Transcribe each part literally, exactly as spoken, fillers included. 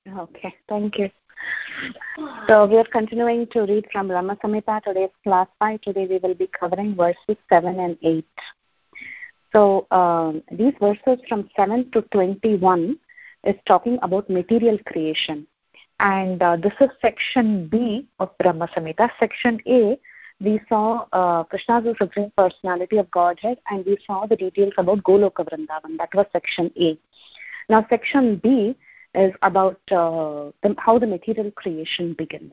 Okay, thank you. So we are continuing to read from Brahma Samhita. Today's class five. Today we will be covering verses seven and eight. So um, these verses from seven to twenty-one is talking about material creation. And uh, this is section B of Brahma Samhita. Section A, we saw uh, Krishna as the Supreme Personality of Godhead, and we saw the details about Goloka Vrindavan. That was section A. Now section B is about uh, the, how the material creation begins.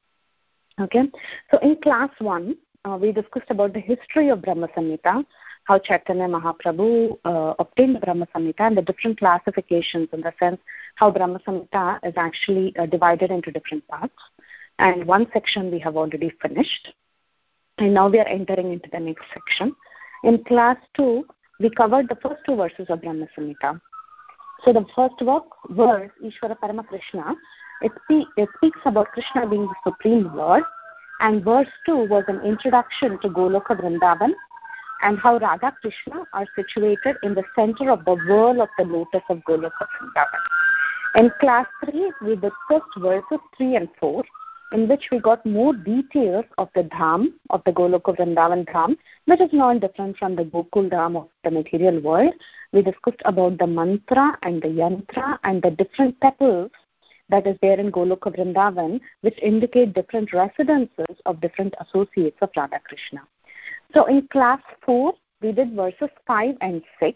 Okay, so in class one, uh, we discussed about the history of Brahma Samhita, how Chaitanya Mahaprabhu uh, obtained Brahma Samhita, and the different classifications, in the sense how Brahma Samhita is actually uh, divided into different parts. And one section we have already finished, and now we are entering into the next section. In class two, we covered the first two verses of Brahma Samhita. So the first verse, Ishvara Parama Krishna, it, spe- it speaks about Krishna being the Supreme Lord, and verse two was an introduction to Goloka Vrindavan and how Radha Krishna are situated in the center of the whirl of the lotus of Goloka Vrindavan. In class three, we discussed verses three and four, in which we got more details of the dham, of the Goloka Vrindavan dham, which is not different from the Gokul dham of the material world. We discussed about the mantra and the yantra and the different petals that is there in Goloka Vrindavan, which indicate different residences of different associates of Radha Krishna. So in class four, we did verses five and six.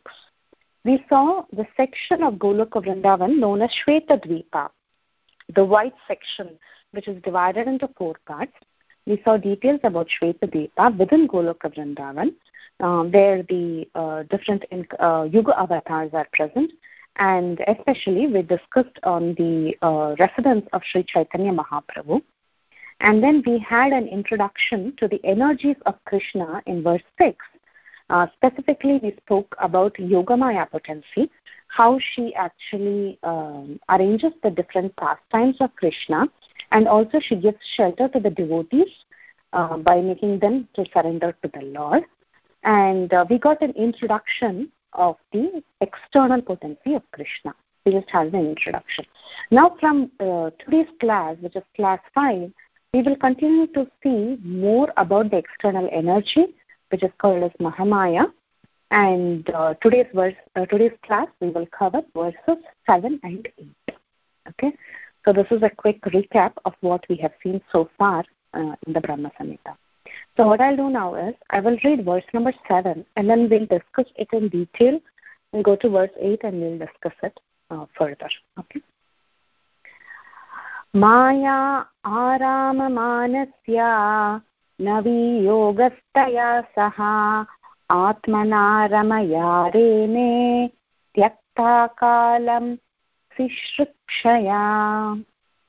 We saw the section of Goloka Vrindavan known as Shweta Dvipa, the white section, which is divided into four parts. We saw details about Shweta Dvipa within Goloka Vrindavan, uh, where the uh, different uh, Yuga avatars are present, and especially we discussed on the uh, residence of Sri Chaitanya Mahaprabhu. And then we had an introduction to the energies of Krishna in verse six. Uh, specifically, we spoke about Yogamaya potency, how she actually um, arranges the different pastimes of Krishna, and also she gives shelter to the devotees uh, by making them to surrender to the Lord. And uh, we got an introduction of the external potency of Krishna. We just had an introduction. Now from uh, today's class, which is class five, we will continue to see more about the external energy, which is called as Mahamaya. And uh, today's verse, uh, today's class, we will cover verses seven and eight. Okay, so this is a quick recap of what we have seen so far uh, in the Brahma Samhita. So what I'll do now is I will read verse number seven, and then we'll discuss it in detail. We'll go to verse eight, and we'll discuss it uh, further. Okay. Maya Arama Manasya Navi Yogastaya Saha Atmana Ramayarene Tyakta Kalam Sishrikshaya.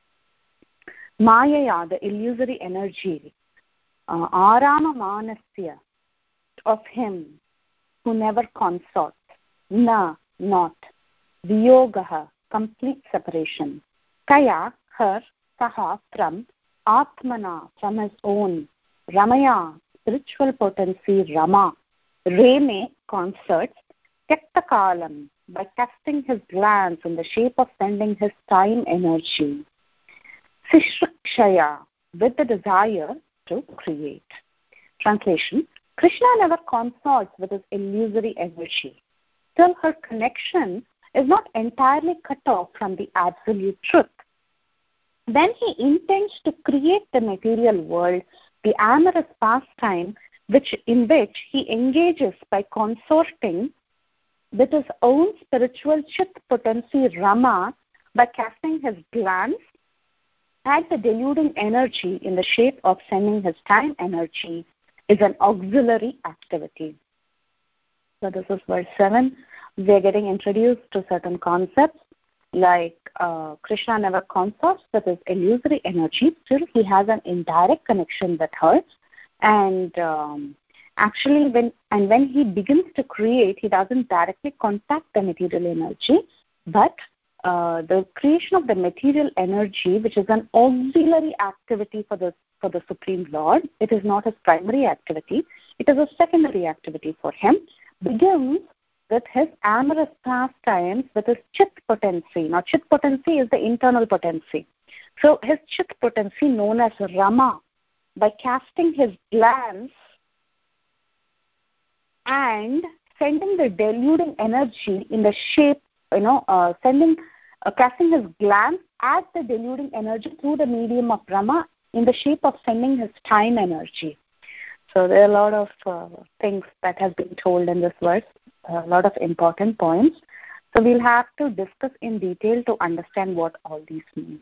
Maya, the illusory energy, uh, Arama Manasya, of him who never consorts, na, not, Viyogaha, complete separation, Kaya, her, Saha, from, Atmana, from his own, Ramaya, spiritual potency, Rama, Reme, concerts, Tektakalam, by casting his glance in the shape of sending his time energy, Sishrikshaya, with the desire to create. Translation: Krishna never consorts with his illusory energy. Still, her connection is not entirely cut off from the absolute truth. Then he intends to create the material world, the amorous pastime, which in which he engages by consorting with his own spiritual chit potency Rama, by casting his glance at the deluding energy in the shape of sending his time energy, is an auxiliary activity. So this is verse seven. We are getting introduced to certain concepts like uh, Krishna never consorts with his illusory energy. Still, he has an indirect connection with her, and um, actually, when and when he begins to create, he doesn't directly contact the material energy, but uh, the creation of the material energy, which is an auxiliary activity for the for the Supreme Lord, it is not his primary activity. It is a secondary activity for him. Begins with his amorous pastimes with his chit potency. Now, chit potency is the internal potency. So, his chit potency, known as Rama, by casting his glance and sending the deluding energy in the shape, you know, uh, sending, uh, casting his glance at the deluding energy through the medium of Rama in the shape of sending his time energy. So there are a lot of uh, things that has been told in this verse, a lot of important points. So we'll have to discuss in detail to understand what all these mean.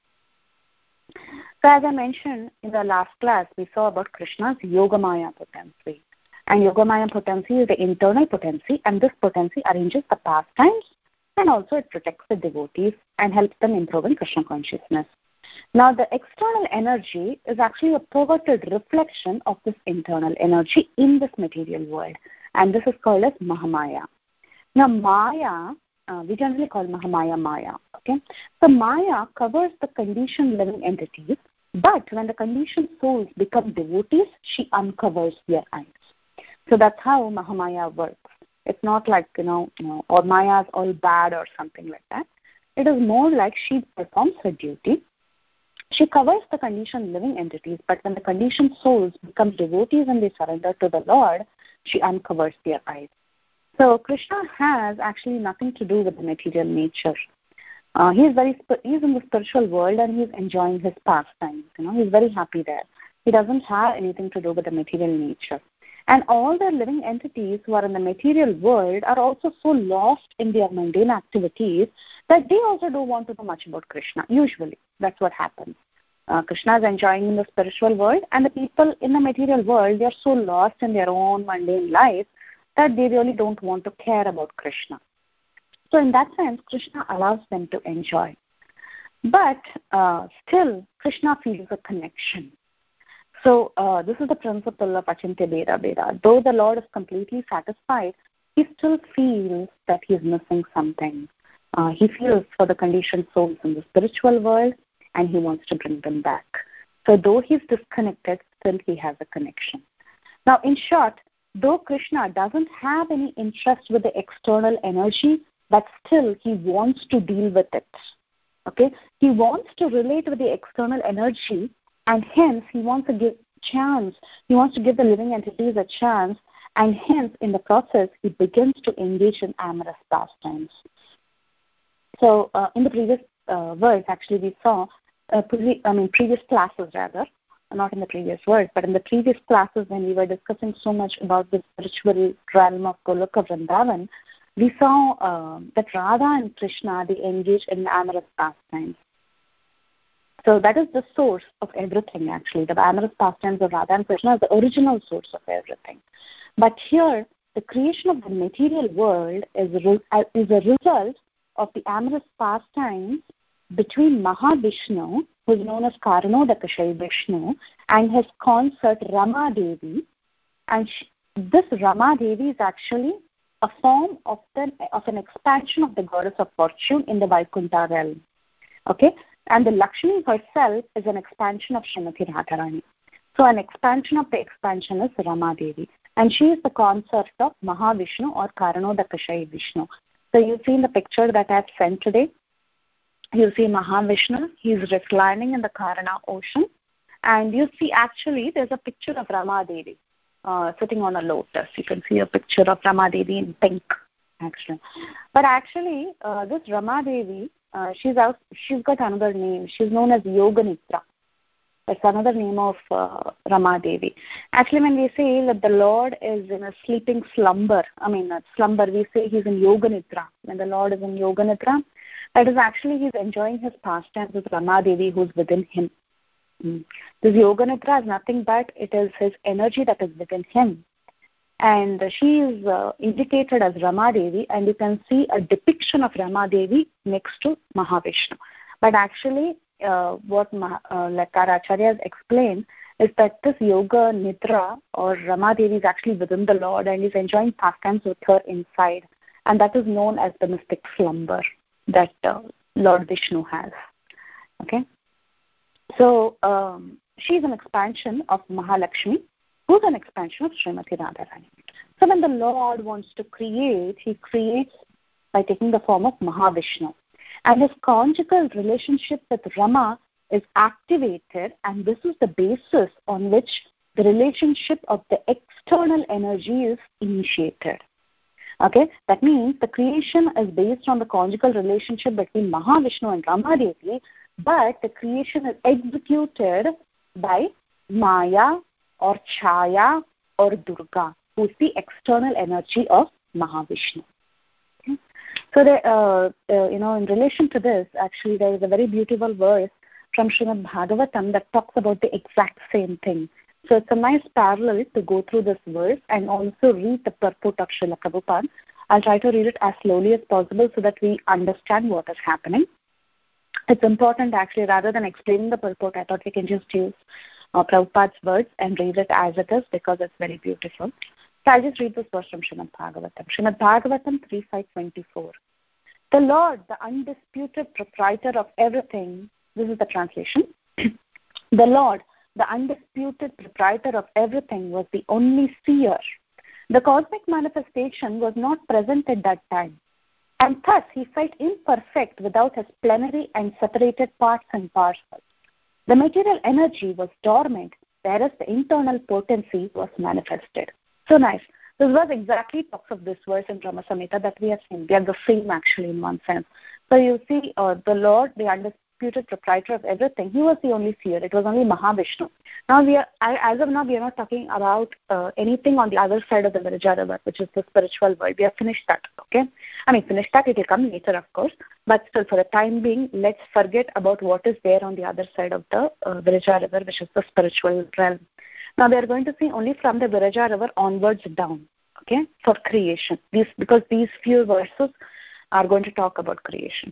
So as I mentioned in the last class, we saw about Krishna's Yogamaya potency. And Yogamaya potency is the internal potency, and this potency arranges the pastimes and also it protects the devotees and helps them improve in Krishna consciousness. Now, the external energy is actually a perverted reflection of this internal energy in this material world, and this is called as Mahamaya. Now, Maya, uh, we generally call Mahamaya Maya. Okay, so Maya covers the conditioned living entities, but when the conditioned souls become devotees, she uncovers their eyes. So that's how Mahamaya works. It's not like, you know, you know, or Maya is all bad or something like that. It is more like she performs her duty. She covers the conditioned living entities, but when the conditioned souls become devotees and they surrender to the Lord, she uncovers their eyes. So Krishna has actually nothing to do with the material nature. Uh, he is very he's in the spiritual world and he's enjoying his pastimes. You know, he's very happy there. He doesn't have anything to do with the material nature. And all the living entities who are in the material world are also so lost in their mundane activities that they also don't want to know much about Krishna. Usually, that's what happens. Uh, Krishna is enjoying in the spiritual world, and the people in the material world, they are so lost in their own mundane life that they really don't want to care about Krishna. So in that sense, Krishna allows them to enjoy. But uh, still, Krishna feels a connection. So uh, this is the principle of Achintya Bheda Bheda. Though the Lord is completely satisfied, he still feels that he is missing something. Uh, he feels for the conditioned souls in the spiritual world, and he wants to bring them back. So though he's disconnected, still he has a connection. Now, in short, though Krishna doesn't have any interest with the external energy, but still he wants to deal with it. Okay? He wants to relate with the external energy, and hence he wants to give chance. He wants to give the living entities a chance, and hence in the process he begins to engage in amorous pastimes. So uh, in the previous uh, verse, actually we saw, uh, pre- I mean previous classes rather, not in the previous verse, but in the previous classes when we were discussing so much about the spiritual realm of Goloka Vrindavan, we saw uh, that Radha and Krishna, they engage in amorous pastimes. So that is the source of everything actually. The amorous pastimes of Radha and Krishna is the original source of everything. But here, the creation of the material world is a, re- is a result of the amorous pastimes between Mahavishnu, who is known as Karanodakashayi Vishnu, and his consort Rama Devi. And she, this Rama Devi is actually a form of, the, of an expansion of the goddess of fortune in the Vaikuntha realm. Okay? And the Lakshmi herself is an expansion of Srimati Radharani. So an expansion of the expansion is Rama Devi. And she is the consort of Mahavishnu or Karanodakashayi Vishnu. So you've seen the picture that I've sent today. You see Mahavishnu, he's reclining in the Karana ocean. And you see actually there's a picture of Rama Devi uh, sitting on a lotus. You can see a picture of Rama Devi in pink actually. But actually uh, this Rama Devi, Uh, she's out, she's got another name. She's known as Yoganitra. That's another name of uh, Rama Devi. Actually, when we say that the Lord is in a sleeping slumber, I mean, uh, slumber, we say he's in Yoganitra. When the Lord is in Yoganitra, that is actually he's enjoying his pastimes with Rama Devi who's within him. Mm. This Yoganitra is nothing but it is his energy that is within him. And she is uh, indicated as Rama Devi, and you can see a depiction of Rama Devi next to Mahavishnu. But actually, uh, what Mah- uh, like our acharyas explain is that this Yoga Nidra or Rama Devi is actually within the Lord and is enjoying pastimes with her inside. And that is known as the mystic slumber that uh, Lord Vishnu has. Okay? So, um, she is an expansion of Mahalakshmi. who's an expansion of Srimati Radharani. So when the Lord wants to create, he creates by taking the form of Mahavishnu. And his conjugal relationship with Rama is activated, and this is the basis on which the relationship of the external energy is initiated. Okay, that means the creation is based on the conjugal relationship between Mahavishnu and Ramadevi, but the creation is executed by Maya or Chaya or Durga, who is the external energy of Mahavishnu. Okay? So, the, uh, uh, you know, in relation to this, actually, there is a very beautiful verse from Srimad Bhagavatam that talks about the exact same thing. So it's a nice parallel to go through this verse and also read the purport of Srila Prabhupada. I'll try to read it as slowly as possible so that we understand what is happening. It's important actually, rather than explaining the purport, I thought we can just use uh, Prabhupada's words and read it as it is because it's very beautiful. So I'll just read this verse from Srimad Bhagavatam. Srimad Bhagavatam three five twenty-four. The Lord, the undisputed proprietor of everything, this is the translation. The Lord, the undisputed proprietor of everything, was the only seer. The cosmic manifestation was not present at that time, and thus he felt imperfect without his plenary and separated parts and parcels. The material energy was dormant, whereas the internal potency was manifested. So nice. This verse exactly talks of this verse in Brahma Samhita that we have seen. They are the same actually in one sense. So you see, uh, the Lord, the undisputed proprietor of everything, he was the only seer. It was only Mahavishnu. Now we are, as of now, we are not talking about uh, anything on the other side of the Virja river, which is the spiritual world. We have finished that, okay? I mean, finished that, it will come later, of course. But still, for the time being, let's forget about what is there on the other side of the uh, Virja river, which is the spiritual realm. Now, we are going to see only from the Virja river onwards down, okay, for creation. These, because these few verses are going to talk about creation.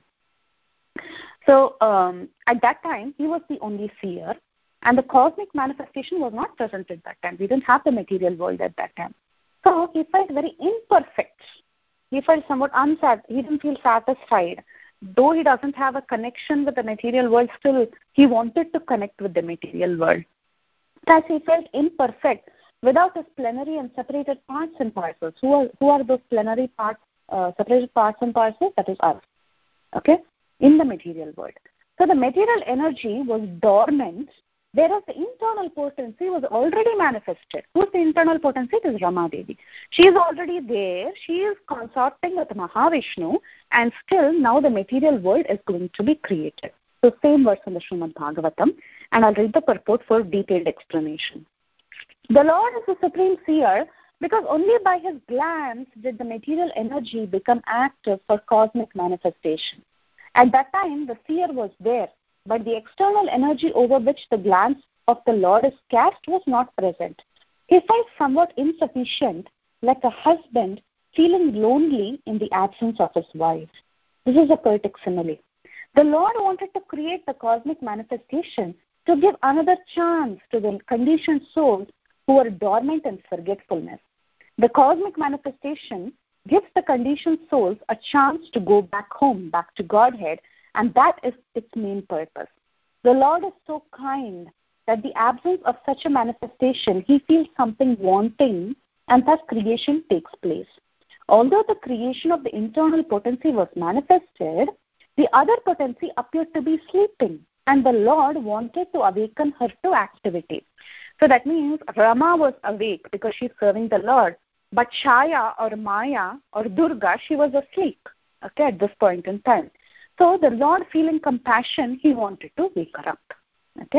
So, um, at that time, he was the only seer, and the cosmic manifestation was not present at that time. We didn't have the material world at that time. So, he felt very imperfect. He felt somewhat unsatisfied. He didn't feel satisfied. Though he doesn't have a connection with the material world, still he wanted to connect with the material world. Thus, he felt imperfect without his plenary and separated parts and parcels. Who are, who are those plenary parts, uh, separated parts and parcels? That is us, okay, in the material world. So the material energy was dormant, whereas the internal potency was already manifested. Who's the internal potency? It is Ramadevi. She is already there. She is consorting with Mahavishnu, and still now the material world is going to be created. So same verse in the Srimad Bhagavatam, and I'll read the purport for detailed explanation. The Lord is the supreme seer because only by his glance did the material energy become active for cosmic manifestation. At that time, the seer was there, but the external energy over which the glance of the Lord is cast was not present. He felt somewhat insufficient, like a husband feeling lonely in the absence of his wife. This is a poetic simile. The Lord wanted to create the cosmic manifestation to give another chance to the conditioned souls who are dormant in forgetfulness. The cosmic manifestation gives the conditioned souls a chance to go back home, back to Godhead, and that is its main purpose. The Lord is so kind that the absence of such a manifestation, he feels something wanting, and thus creation takes place. Although the creation of the internal potency was manifested, the other potency appeared to be sleeping, and the Lord wanted to awaken her to activity. So that means Rama was awake because she's serving the Lord, but Chaya or Maya or Durga, she was asleep, okay, at this point in time. So the Lord, feeling compassion, he wanted to wake her up, okay.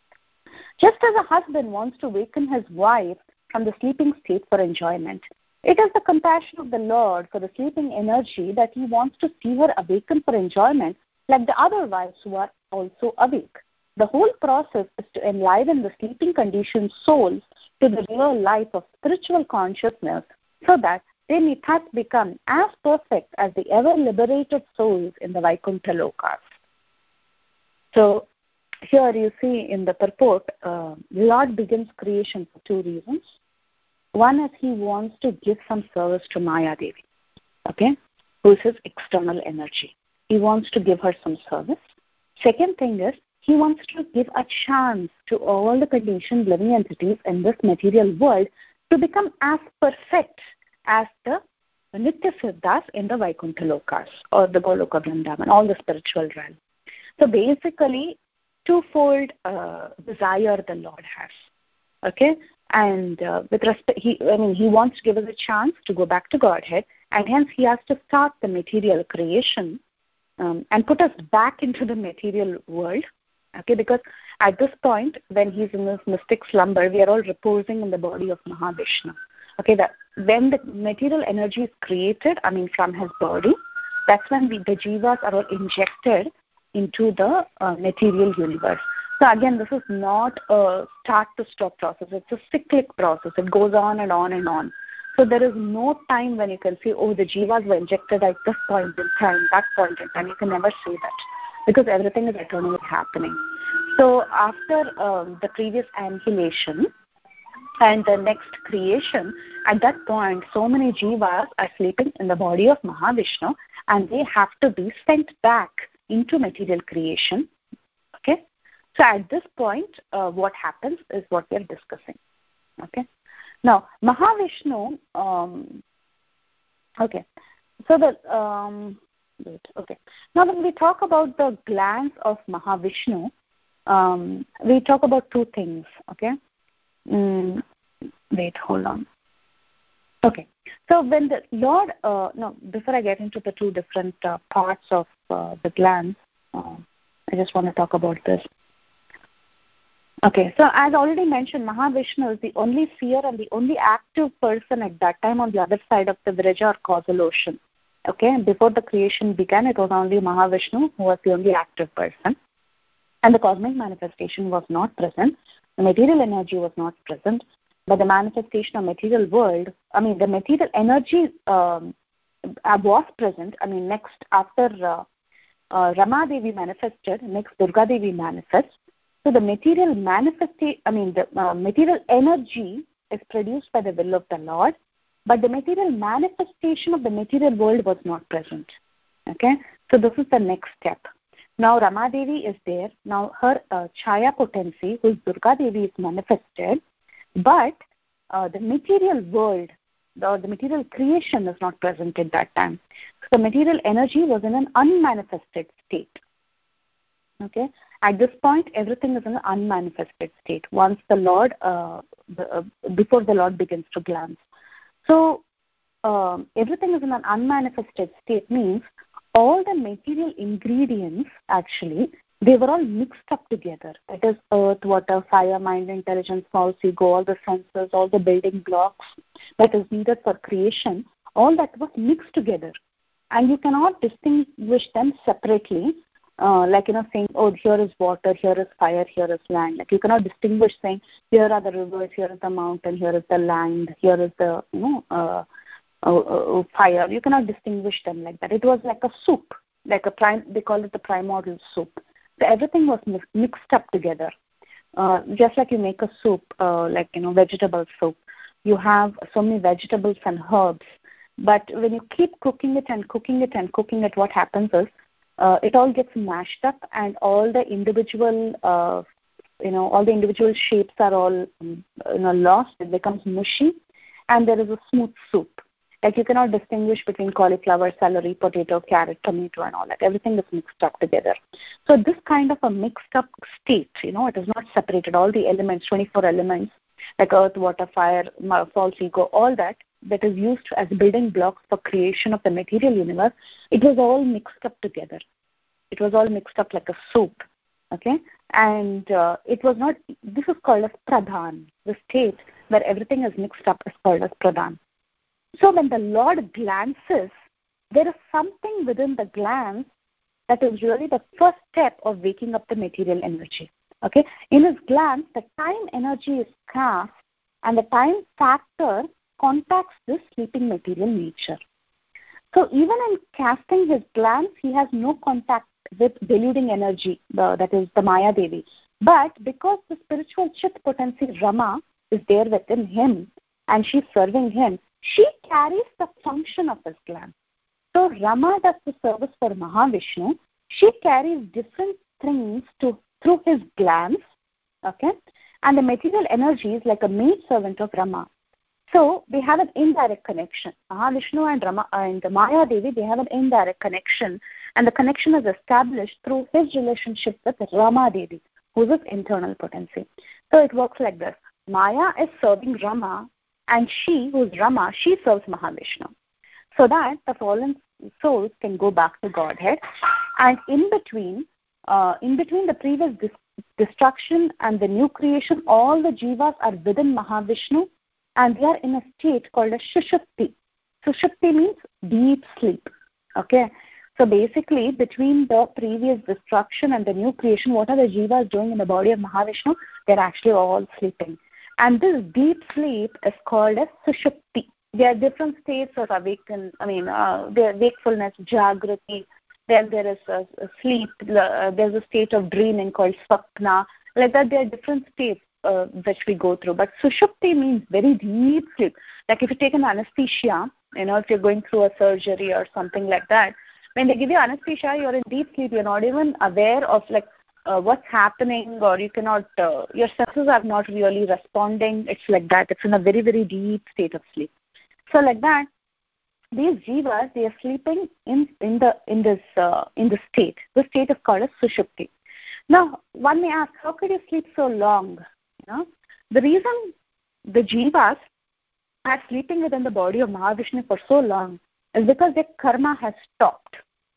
Just as a husband wants to waken his wife from the sleeping state for enjoyment, it is the compassion of the Lord for the sleeping energy that he wants to see her awaken for enjoyment like the other wives who are also awake. The whole process is to enliven the sleeping conditioned souls to the real life of spiritual consciousness so that they may thus become as perfect as the ever-liberated souls in the Vaikuntha Lokas. So here you see in the purport, uh, Lord begins creation for two reasons. One is he wants to give some service to Maya Devi, okay, who is his external energy. He wants to give her some service. Second thing is he wants to give a chance to all the conditioned living entities in this material world to become as perfect as the Nitya Siddhas in the Vaikuntha Lokas or the Goloka Vrindavan, all the spiritual realm. So basically, twofold uh, desire the Lord has. Okay, and uh, with respect, he I mean he wants to give us a chance to go back to Godhead, and hence he has to start the material creation um, and put us back into the material world. Okay, because at this point, when he's in this mystic slumber, we are all reposing in the body of Mahavishnu. Okay, that when the material energy is created, I mean from his body, that's when we, the jivas are all injected into the uh, material universe. So again, this is not a start-to-stop process. It's a cyclic process. It goes on and on and on. So there is no time when you can say, oh, the jivas were injected at this point in time, that point in time. You can never say that because everything is eternally happening. So after um, the previous annihilation and the next creation, at that point, so many jivas are sleeping in the body of Mahavishnu, and they have to be sent back into material creation. Okay? So at this point, uh, what happens is what we are discussing. Okay? Now, Mahavishnu, um, okay, so the, um, wait, okay. Now when we talk about the glands of Mahavishnu, um, we talk about two things, okay? Mm, wait, hold on. Okay, so when the Lord, uh, no, before I get into the two different uh, parts of uh, the glands, uh, I just want to talk about this. Okay, so as already mentioned, Mahavishnu is the only seer and the only active person at that time on the other side of the Vraja or causal ocean. Okay, before the creation began, it was only Mahavishnu who was the only active person. And the cosmic manifestation was not present. The material energy was not present. But the manifestation of material world, I mean, the material energy um, was present. I mean, next, after uh, uh, Rama Devi manifested, next Durga Devi manifests. So the material manifestation, I mean, the uh, material energy is produced by the will of the Lord, but the material manifestation of the material world was not present. Okay, so this is the next step. Now Rama Devi is there. Now her uh, Chaya potency, who is Durga Devi, is manifested, but uh, the material world, the, the material creation is not present at that time. So the material energy was in an unmanifested state. Okay. At this point, everything is in an unmanifested state. Once the Lord, uh, the, uh, before the Lord begins to glance, so um, everything is in an unmanifested state means all the material ingredients actually they were all mixed up together. It is earth, water, fire, mind, intelligence, false ego, all the senses, all the building blocks that is needed for creation. All that was mixed together, and you cannot distinguish them separately. Uh, like, you know, saying, oh, here is water, here is fire, here is land. Like, you cannot distinguish saying, here are the rivers, here is the mountain, here is the land, here is the, you know, uh, uh, uh, fire. You cannot distinguish them like that. It was like a soup, like a prime, they call it the primordial soup. So everything was mixed up together. Uh, just like you make a soup, uh, like, you know, vegetable soup. You have so many vegetables and herbs. But when you keep cooking it and cooking it and cooking it, what happens is, Uh, it all gets mashed up, and all the individual, uh, you know, all the individual shapes are all, you know, lost. It becomes mushy, and there is a smooth soup. Like, you cannot distinguish between cauliflower, celery, potato, carrot, tomato, and all that. Everything is mixed up together. So this kind of a mixed up state, you know, it is not separated. All the elements, twenty-four elements, like earth, water, fire, false ego, all that, that is used as building blocks for creation of the material universe, it was all mixed up together. It was all mixed up like a soup, okay? And uh, it was not, this is called as pradhan. The state where everything is mixed up is called as pradhan. So when the Lord glances, there is something within the glance that is really the first step of waking up the material energy, okay? In his glance, the time energy is cast, and the time factor contacts this sleeping material nature. So even in casting his glance, he has no contact with deluding energy, the, that is the Maya Devi. But because the spiritual Chit potency Rama is there within him and she's serving him, she carries the function of his glance. So Rama does the service for Mahavishnu. She carries different things to through his glance, okay? And the material energy is like a maid servant of Rama. So they have an indirect connection. Mahavishnu and Rama and Maya Devi, they have an indirect connection, and the connection is established through his relationship with Rama Devi, who's his internal potency. So it works like this: Maya is serving Rama, and she, who's Rama, she serves Mahavishnu, so that the fallen souls can go back to Godhead. And in between, uh, in between the previous dis- destruction and the new creation, all the jivas are within Mahavishnu, and they are in a state called a Sushupti. Sushupti means deep sleep. Okay? So basically, between the previous destruction and the new creation, what are the jivas doing in the body of Mahavishnu? They're actually all sleeping. And this deep sleep is called as Sushupti. There are different states of awaken, I mean, uh, there wakefulness, Jagrati. Then there is a, a sleep. Uh, there's a state of dreaming called Swapna. Like that, there are different states Uh, which we go through. But Sushupti means very deep sleep. Like if you take an anesthesia, you know, if you're going through a surgery or something like that, when they give you anesthesia, you're in deep sleep. You're not even aware of like uh, what's happening, or you cannot, uh, your senses are not really responding. It's like that. It's in a very, very deep state of sleep. So like that, these jivas, they are sleeping in, in the in this uh, in the state. The state is called as Sushupti. Now, one may ask, how could you sleep so long? You know, the reason the jivas are sleeping within the body of Mahavishnu for so long is because their karma has stopped.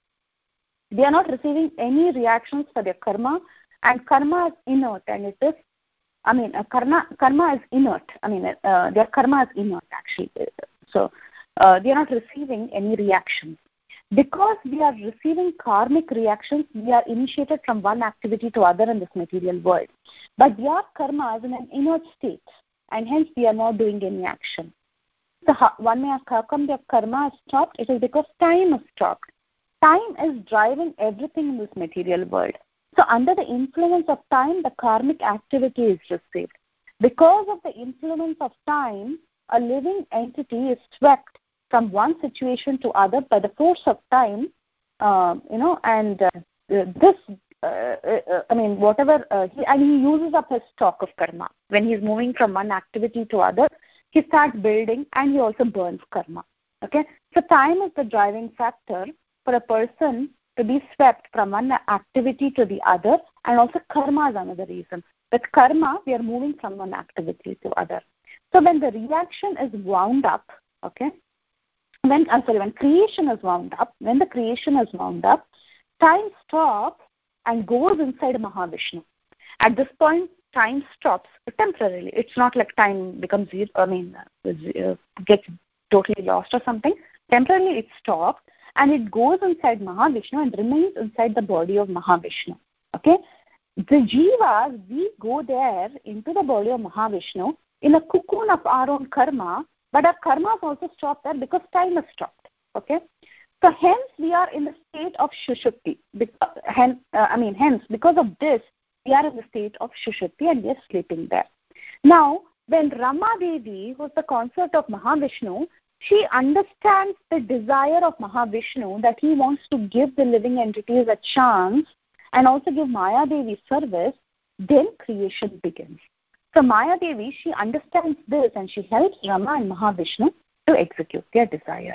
They are not receiving any reactions for their karma, and karma is inert, and it is, I mean, uh, karma, karma is inert. I mean, uh, their karma is inert, actually. So, uh, they are not receiving any reactions. Because we are receiving karmic reactions, we are initiated from one activity to other in this material world. But their karma is in an inert state, and hence we are not doing any action. So how, one may ask, how come their karma is stopped? It is because time is stopped. Time is driving everything in this material world. So under the influence of time, the karmic activity is received. Because of the influence of time, a living entity is swept from one situation to other by the force of time, uh, you know, and uh, this, uh, uh, I mean, whatever, uh, he, and he uses up his stock of karma. When he's moving from one activity to other, he starts building, and he also burns karma. Okay? So time is the driving factor for a person to be swept from one activity to the other, and also karma is another reason. With karma, we are moving from one activity to other. So when the reaction is wound up, okay, When, I'm sorry, when creation is wound up, when the creation is wound up, time stops and goes inside Mahavishnu. At this point, time stops temporarily. It's not like time becomes, I mean, uh, gets totally lost or something. Temporarily it stops, and it goes inside Mahavishnu and remains inside the body of Mahavishnu. Okay? The jivas, we go there into the body of Mahavishnu in a cocoon of our own karma, but our karma is also stopped there because time has stopped. Okay, so hence we are in the state of Sushupti. Hence, uh, I mean, hence because of this, we are in the state of Sushupti and we are sleeping there. Now, when Rama Devi, who's the consort of Mahavishnu, she understands the desire of Mahavishnu that he wants to give the living entities a chance and also give Maya Devi service, then creation begins. So Maya Devi, she understands this and she helps Rama and Mahavishnu to execute their desire.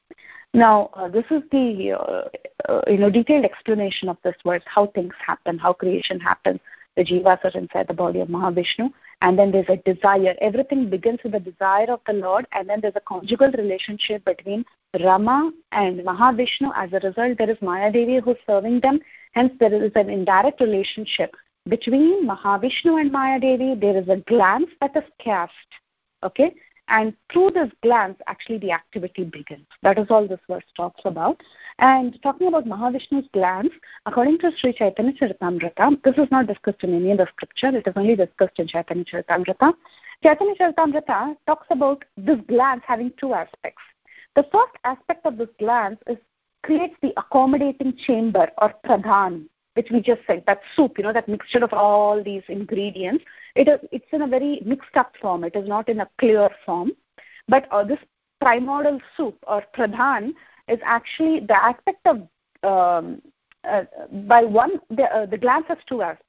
Now, uh, this is the uh, uh, you know detailed explanation of this verse, how things happen, how creation happens. The jivas are inside the body of Mahavishnu, and then there's a desire. Everything begins with the desire of the Lord, and then there's a conjugal relationship between Rama and Mahavishnu. As a result, there is Maya Devi who's serving them. Hence, there is an indirect relationship between Mahavishnu and Maya Devi. There is a glance that is cast, okay? And through this glance, actually the activity begins. That is all this verse talks about. And talking about Mahavishnu's glance, according to Sri Chaitanya Charitamrita, this is not discussed in any other scripture. It is only discussed in Chaitanya Charitamrita. Chaitanya Charitamrita talks about this glance having two aspects. The first aspect of this glance is creates the accommodating chamber or pradhan, which we just said, that soup, you know, that mixture of all these ingredients. It is, it's in a very mixed up form. It is not in a clear form. But uh, this primordial soup or pradhan is actually the aspect of, um, uh, by one, the, uh, the glance has two aspects.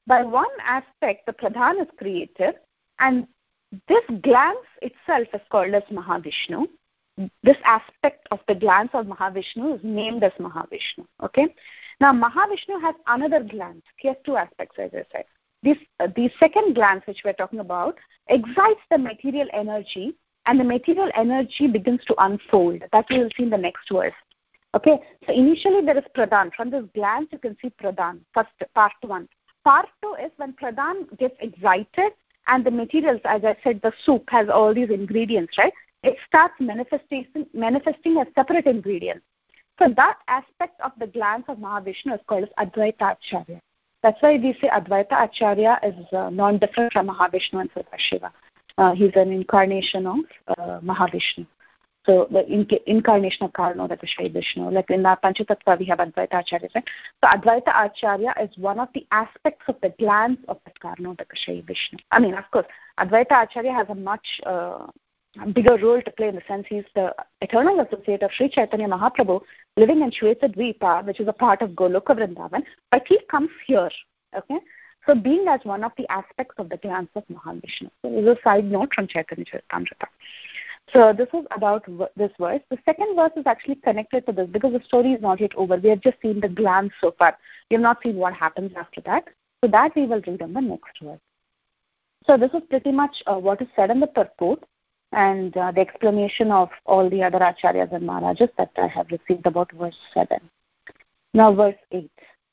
by one aspect, the Pradhan is created, and this glance itself is called as Mahavishnu. This aspect of the glance of Mahavishnu is named as Mahavishnu. Okay. Now, Mahavishnu has another glance. He has two aspects, as I said. This, uh, the second glance, which we're talking about, excites the material energy, and the material energy begins to unfold. That we will see in the next verse. Okay. So initially there is Pradhan. From this glance, you can see Pradhan. First, part one. Part two is when Pradhan gets excited, and the materials, as I said, the soup has all these ingredients, right? It starts manifesting, manifesting as separate ingredients. So that aspect of the glance of Mahavishnu is called as Advaita Acharya. That's why we say Advaita Acharya is uh, non-different from Mahavishnu and Sadashiva. Uh, he's an incarnation of uh, Mahavishnu. So the inc- incarnation of Karno, that is Shri Vishnu. Like in our Panchatattva, we have Advaita Acharya. Right? So Advaita Acharya is one of the aspects of the glance of the Karno, that is Shri Vishnu. I mean, of course, Advaita Acharya has a much uh, bigger role to play in the sense he's the eternal associate of Sri Chaitanya Mahaprabhu living in Shvetadvipa, which is a part of Goloka Vrindavan, but he comes here. Okay, so being as one of the aspects of the glance of Mahavishnu. So this is a side note from Chaitanya Charitamrita. So this is about v- this verse. The second verse is actually connected to this because the story is not yet over. We have just seen the glance so far. We have not seen what happens after that. So that we will read in the next verse. So this is pretty much uh, what is said in the purport and uh, the explanation of all the other acharyas and maharajas that I have received about verse seven. Now verse eight.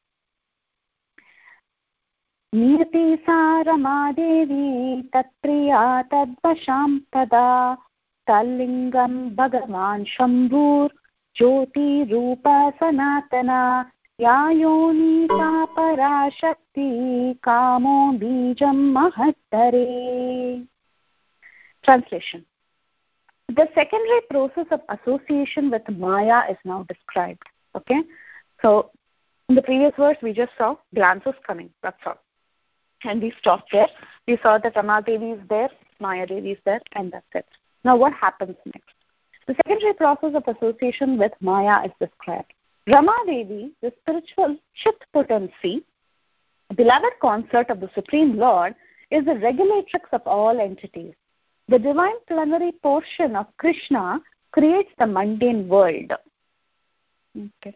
Nirti sa Ramadevi tatpriya tadvasham tada Talingam Bhagavan Shambhur Jyoti Rupa Sanatana Yayoni Sapara Shakti Kamo Bijam Mahattare. Translation. The secondary process of association with Maya is now described. Okay? So, in the previous verse, we just saw glances coming. That's all. And we stopped there. We saw that Rama Devi is there, Maya Devi is there, and that's it. Now, what happens next? The secondary process of association with Maya is described. Rama Devi, the spiritual Chit potency, beloved consort of the Supreme Lord, is the regulatrix of all entities. The divine plenary portion of Krishna creates the mundane world. Okay.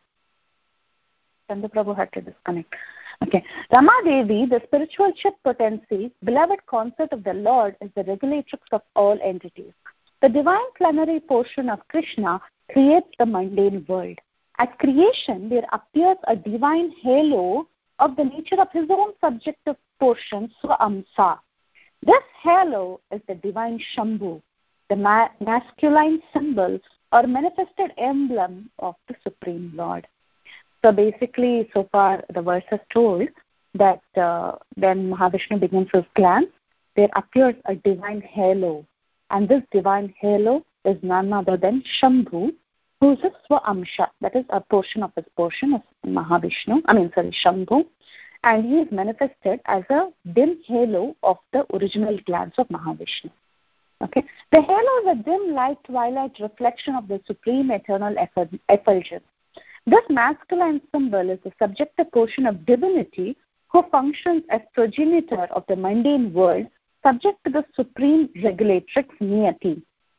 Chandra Prabhu had to disconnect. Okay. Rama Devi, the spiritual Chit potency, beloved consort of the Lord, is the regulatrix of all entities. The divine plenary portion of Krishna creates the mundane world. At creation, there appears a divine halo of the nature of his own subjective portion, Swa-amsa. This halo is the divine Shambhu, the ma- masculine symbol or manifested emblem of the Supreme Lord. So basically, so far the verse has told that uh, when Mahavishnu begins his glance, there appears a divine halo. And this divine halo is none other than Shambhu, who is a Swa-amsha, that is a portion of his portion of Mahavishnu, I mean, sorry, Shambhu. And he is manifested as a dim halo of the original glance of Mahavishnu. Okay, the halo is a dim light twilight reflection of the supreme eternal effulgence. This masculine symbol is the subjective portion of divinity who functions as progenitor of the mundane world, subject to the supreme regulatrix Niyati.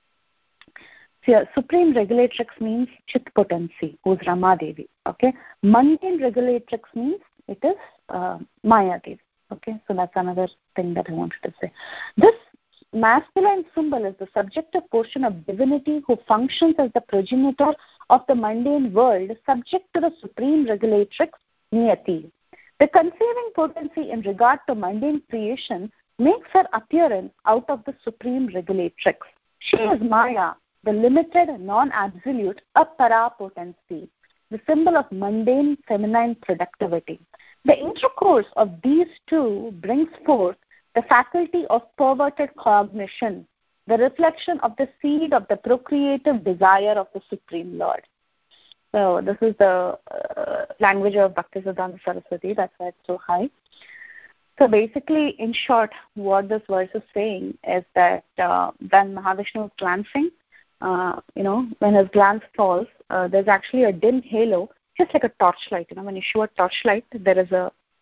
So, supreme regulatrix means Chit potency, who is Rama Devi. Okay, mundane regulatrix means it is uh, Maya Devi. Okay, so that's another thing that I wanted to say. This masculine symbol is the subjective portion of divinity who functions as the progenitor of the mundane world, subject to the supreme regulatrix Niyati. The conceiving potency in regard to mundane creation makes her appearance out of the supreme regulatrix. She is Maya, the limited, non-absolute, apara potency, the symbol of mundane feminine productivity. The intercourse of these two brings forth the faculty of perverted cognition, the reflection of the seed of the procreative desire of the Supreme Lord. So this is the uh, language of Bhaktisiddhanta Saraswati, that's why it's so high. So basically, in short, what this verse is saying is that uh, when Mahavishnu is glancing, uh, you know, when his glance falls, uh, there's actually a dim halo, just like a torchlight. You know, when you show a torchlight, there is a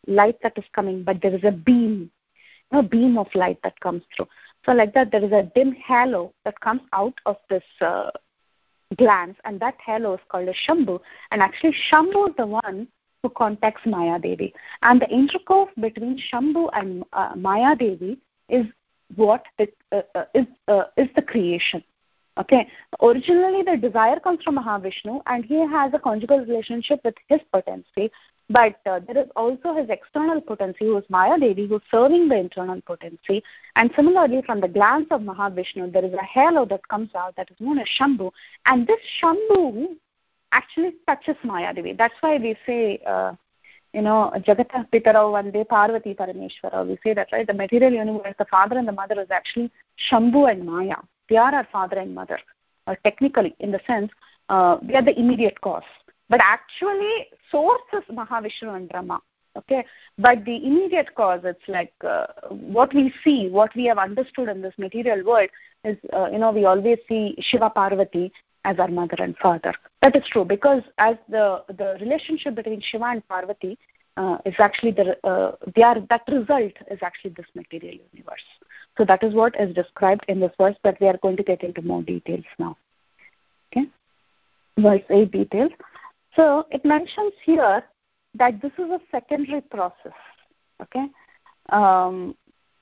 light that is coming, but there is a beam, a beam of light that comes through. So like that, there is a dim halo that comes out of this uh, glance, and that halo is called a Shambhu. And actually, Shambhu is the one who contacts Maya Devi. And the intercourse between Shambhu and uh, Maya Devi is what it, uh, uh, is uh, is the creation. Okay. Originally, the desire comes from Mahavishnu, and he has a conjugal relationship with his potency. But uh, there is also his external potency, who is Maya Devi, who is serving the internal potency. And similarly, from the glance of Mahavishnu, there is a halo that comes out that is known as Shambhu. And this Shambhu actually touches Maya Devi. That's why we say, uh, you know, Jagatah Pitarau Vande Parvati Parameshwara. We say that, right? The material universe, the father and the mother is actually Shambhu and Maya. They are our father and mother, uh, technically, in the sense, uh, they are the immediate cause. But actually, source is Mahavishnu and Brahma. Okay, but the immediate cause, it's like uh, what we see, what we have understood in this material world is, uh, you know, we always see Shiva Parvati as our mother and father. That is true, because as the the relationship between Shiva and Parvati uh, is actually the uh, they are that result is actually this material universe. So that is what is described in this verse, but we are going to get into more details now. Okay, verse eight details. So it mentions here that this is a secondary process. Okay, um,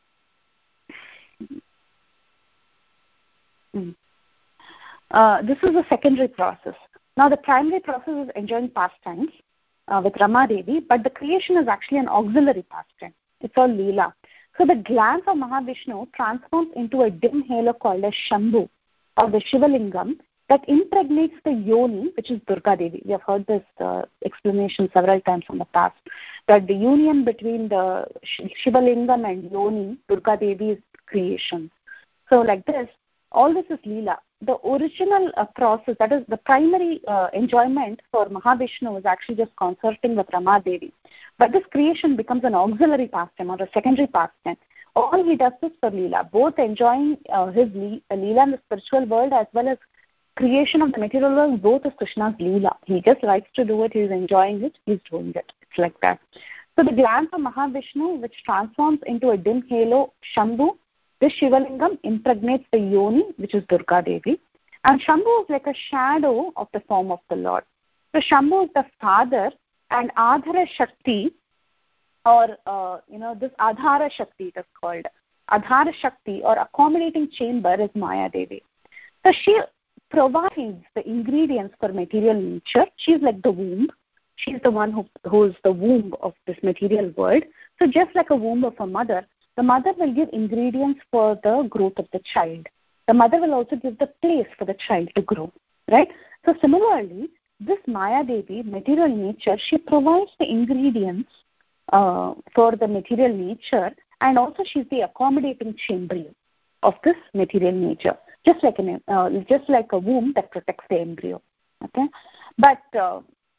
uh, this is a secondary process. Now the primary process is enjoying pastimes uh, with Rama Devi, but the creation is actually an auxiliary pastime. It's all Leela. So the glance of Mahavishnu transforms into a dim halo called as Shambhu, or the Shivalingam, that impregnates the yoni, which is Durga Devi. We have heard this uh, explanation several times in the past, that the union between the Shivalingam and yoni, Durga Devi, is creation. So like this, all this is Leela. The original uh, process, that is the primary uh, enjoyment for Mahavishnu, is actually just consorting with Rama Devi. But this creation becomes an auxiliary pastime or a secondary pastime. All he does is for Leela, both enjoying uh, his le- Leela in the spiritual world as well as creation of the material world. Both is Krishna's Leela. He just likes to do it, he's enjoying it, he's doing it. It's like that. So the glance of Mahavishnu, which transforms into a dim halo, Shambhu, this Shivalingam impregnates the yoni, which is Durga Devi. And Shambhu is like a shadow of the form of the Lord. So Shambhu is the father, and Adhara Shakti, or, uh, you know, this Adhara Shakti it is called. Adhara Shakti, or accommodating chamber, is Maya Devi. So she provides the ingredients for material nature. She is like the womb. She is the one who, who is the womb of this material world. So just like a womb of a mother, the mother will give ingredients for the growth of the child. The mother will also give the place for the child to grow, right? So similarly, this Maya Devi, material nature, she provides the ingredients uh, for the material nature, and also she's the accommodating chamber of this material nature, just like an uh, just like a womb that protects the embryo. Okay, but uh,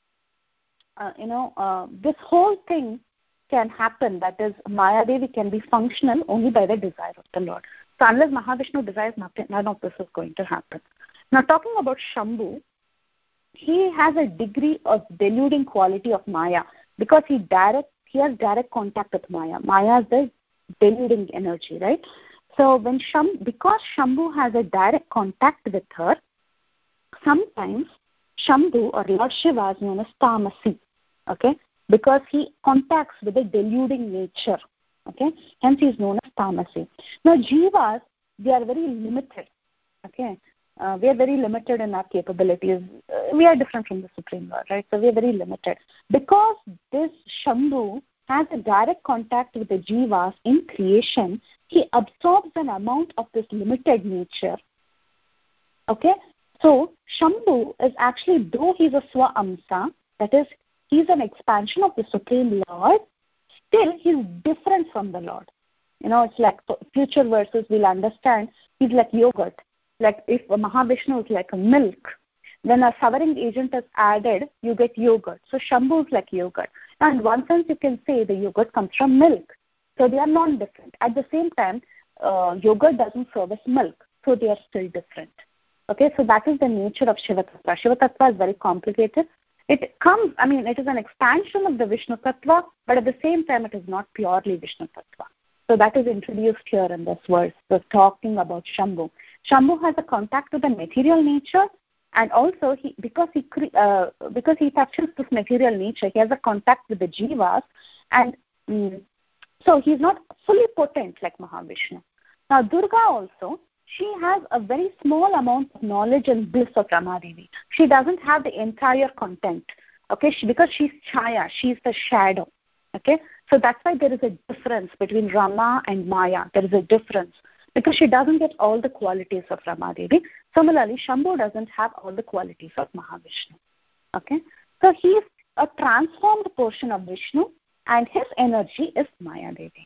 uh, you know uh, this whole thing can happen, that is, Maya Devi can be functional only by the desire of the Lord. So unless Mahavishnu desires nothing, none of this is going to happen. Now talking about Shambhu, he has a degree of deluding quality of Maya, because he direct he has direct contact with Maya. Maya is the deluding energy, right? So when Sham, because Shambhu has a direct contact with her, sometimes Shambhu, or Lord Shiva, is known as Tamasi, okay? Because he contacts with a deluding nature, okay? Hence he is known as Tamasi. Now Jivas, they are very limited, okay? Uh, we are very limited in our capabilities. Uh, we are different from the Supreme Lord, right? So we are very limited. Because this Shambhu has a direct contact with the Jivas in creation, he absorbs an amount of this limited nature, okay? So Shambhu is actually, though he's a Swa-amsa, that is, he's an expansion of the Supreme Lord, still he's different from the Lord. You know, it's like future verses we'll understand, he's like yogurt. Like if Mahavishnu is like a milk, when a souring agent is added, you get yogurt. So Shambhu is like yogurt. Now in one sense you can say the yogurt comes from milk. So they are non-different. At the same time, uh, yogurt doesn't serve as milk. So they are still different. Okay, so that is the nature of Shiva Tattva. Shiva Tattva is very complicated. It comes, I mean, it is an expansion of the Vishnu Tattva, but at the same time, it is not purely Vishnu Tattva. So that is introduced here in this verse. So talking about Shambhu. Shambhu has a contact with the material nature, and also he because he uh, because he touches this material nature, he has a contact with the jivas, and mm, so he's not fully potent like Mahavishnu. Now Durga also, she has a very small amount of knowledge and bliss of Ramadevi. She doesn't have the entire content, okay? She, because she's Chaya, she's the shadow, okay? So that's why there is a difference between Rama and Maya. There is a difference because she doesn't get all the qualities of Ramadevi. Similarly, Shambhu doesn't have all the qualities of Mahavishnu, okay? So he's a transformed portion of Vishnu, and his energy is Maya Devi.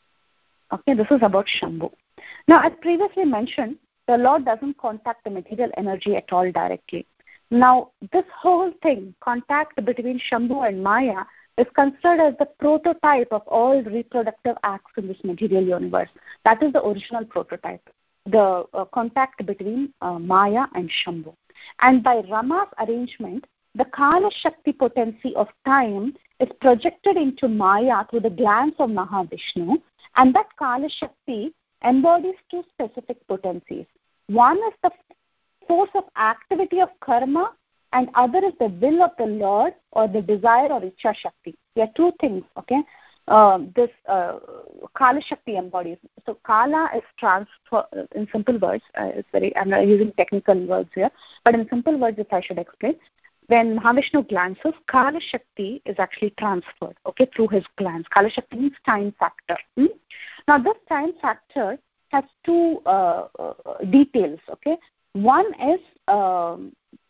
Okay, this is about Shambhu. Now, as previously mentioned, the Lord doesn't contact the material energy at all directly. Now, this whole thing, contact between Shambhu and Maya, is considered as the prototype of all reproductive acts in this material universe. That is the original prototype, the uh, contact between uh, Maya and Shambhu. And by Rama's arrangement, the Kala Shakti potency of time is projected into Maya through the glance of Mahavishnu, and that Kala Shakti embodies two specific potencies. One is the force of activity of karma, and other is the will of the Lord or the desire or Ichha Shakti. There are two things, okay? Uh, this uh, Kala Shakti embodies. So Kala is transfer, in simple words, uh, it's very, I'm not using technical words here, but in simple words, if I should explain, when Mahavishnu glances, Kala Shakti is actually transferred, okay, through his glance. Kala Shakti means time factor. Hmm? Now, this time factor has two uh, uh, details, okay. One is um,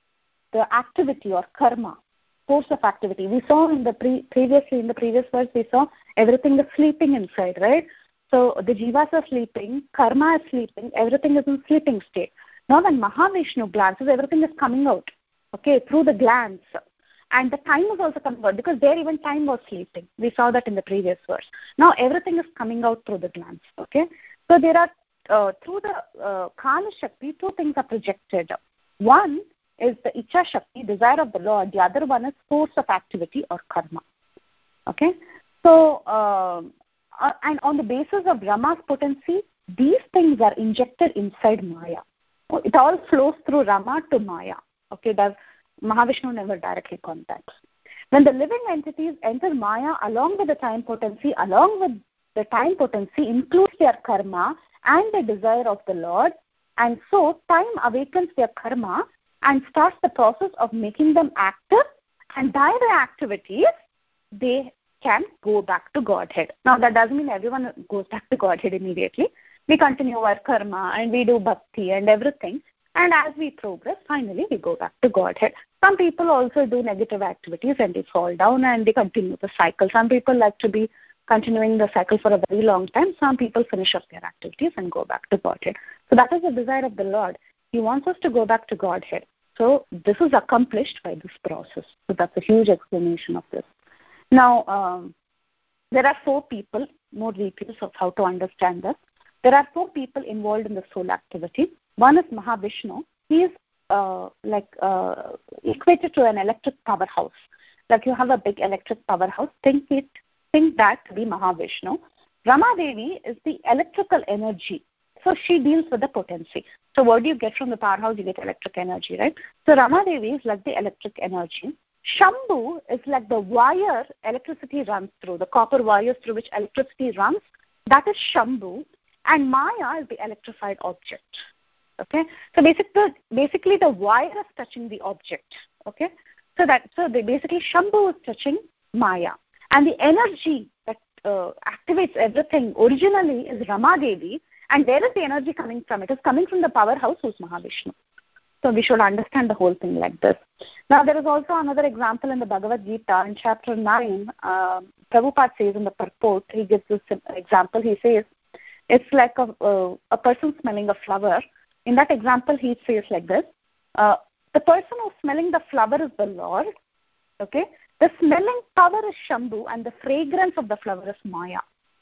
the activity or karma, force of activity. We saw in the pre- previously in the previous verse, we saw everything is sleeping inside, right? So the jivas are sleeping, karma is sleeping, everything is in sleeping state. Now, when Mahavishnu glances, everything is coming out, okay, through the glance. And the time is also coming out because there even time was sleeping. We saw that in the previous verse. Now everything is coming out through the glance. Okay, so there are uh, through the uh, Kala Shakti, two things are projected. One is the Ichha Shakti, desire of the Lord. The other one is force of activity or karma. Okay, so uh, uh, and on the basis of Rama's potency, these things are injected inside Maya. It all flows through Rama to Maya. Okay, does Mahavishnu never directly contacts. When the living entities enter Maya along with the time potency, along with the time potency includes their karma and the desire of the Lord, and so time awakens their karma and starts the process of making them active, and by their activities, they can go back to Godhead. Now, that doesn't mean everyone goes back to Godhead immediately. We continue our karma and we do bhakti and everything. And as we progress, finally, we go back to Godhead. Some people also do negative activities and they fall down and they continue the cycle. Some people like to be continuing the cycle for a very long time. Some people finish up their activities and go back to Godhead. So that is the desire of the Lord. He wants us to go back to Godhead. So this is accomplished by this process. So that's a huge explanation of this. Now, um, there are four people, more details of how to understand this. There are four people involved in the soul activity. One is Mahavishnu. He is uh, like uh, equated to an electric powerhouse. Like you have a big electric powerhouse, think it, think that to be Mahavishnu. Ramadevi is the electrical energy. So she deals with the potency. So what do you get from the powerhouse? You get electric energy, right? So Ramadevi is like the electric energy. Shambhu is like the wire electricity runs through, the copper wires through which electricity runs. That is Shambhu. And Maya is the electrified object. Okay, so basically, basically the wire is touching the object. Okay, so that so they basically Shambhu is touching Maya, and the energy that uh, activates everything originally is Ramadevi, and where is the energy coming from? It is coming from the powerhouse who's Mahavishnu. So we should understand the whole thing like this. Now there is also another example in the Bhagavad Gita in chapter nine. Uh, Prabhupada says in the purport, he gives this example. He says it's like a uh, a person smelling a flower. In that example, he says like this, uh, the person who's smelling the flower is the Lord, okay? The smelling power is Shambhu and the fragrance of the flower is Maya.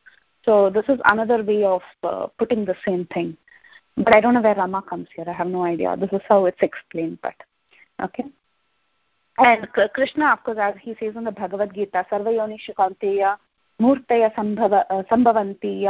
So this is another way of uh, putting the same thing. But I don't know where Rama comes here. I have no idea. This is how it's explained, but okay. And Krishna, of course, as he says in the Bhagavad Gita, Sarva Yonishu Kaunteya Murtaya Sambhava Sambhavanti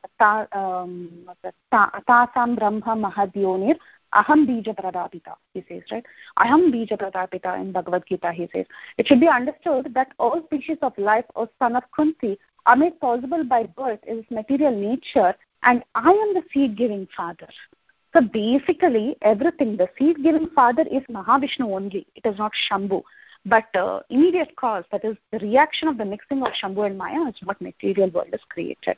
Tasam Brahma Mahadyonir Aham Bija Pradapita, he says, right? Aham Bija Pradapita in Bhagavad Gita, he says. It should be understood that all species of life, O son of Kunti, are made possible by birth in its material nature, and I am the seed-giving father. So basically, everything, the seed-giving father is Mahavishnu only. It is not Shambhu. But uh, immediate cause, that is the reaction of the mixing of Shambhu and Maya, is what material world is created.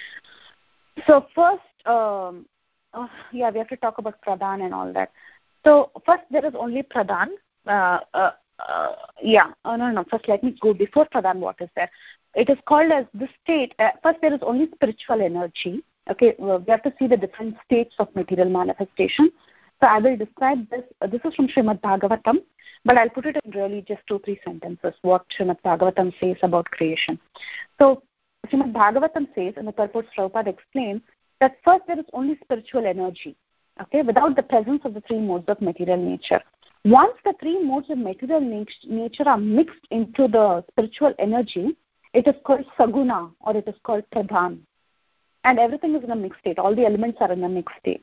So first, um, uh, yeah, we have to talk about Pradhan and all that. So first, there is only Pradhan. Uh, uh, uh, yeah, oh, no, no, first let me go before Pradhan, what is there? It is called as the state. Uh, first, there is only spiritual energy. Okay, well, we have to see the different states of material manifestation. So I will describe this. Uh, this is from Srimad Bhagavatam, but I'll put it in really just two, three sentences, what Srimad Bhagavatam says about creation. So Srimad Bhagavatam says, in the purport Prabhupada explains, that first there is only spiritual energy, okay, without the presence of the three modes of material nature. Once the three modes of material nature are mixed into the spiritual energy, it is called Saguna, or it is called Pradhan. And everything is in a mixed state. All the elements are in a mixed state.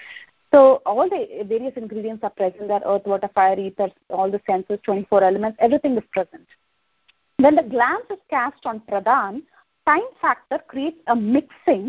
So all the various ingredients are present there: earth, water, fire, ether, all the senses, twenty-four elements, everything is present. When the glance is cast on Pradhan, time factor creates a mixing,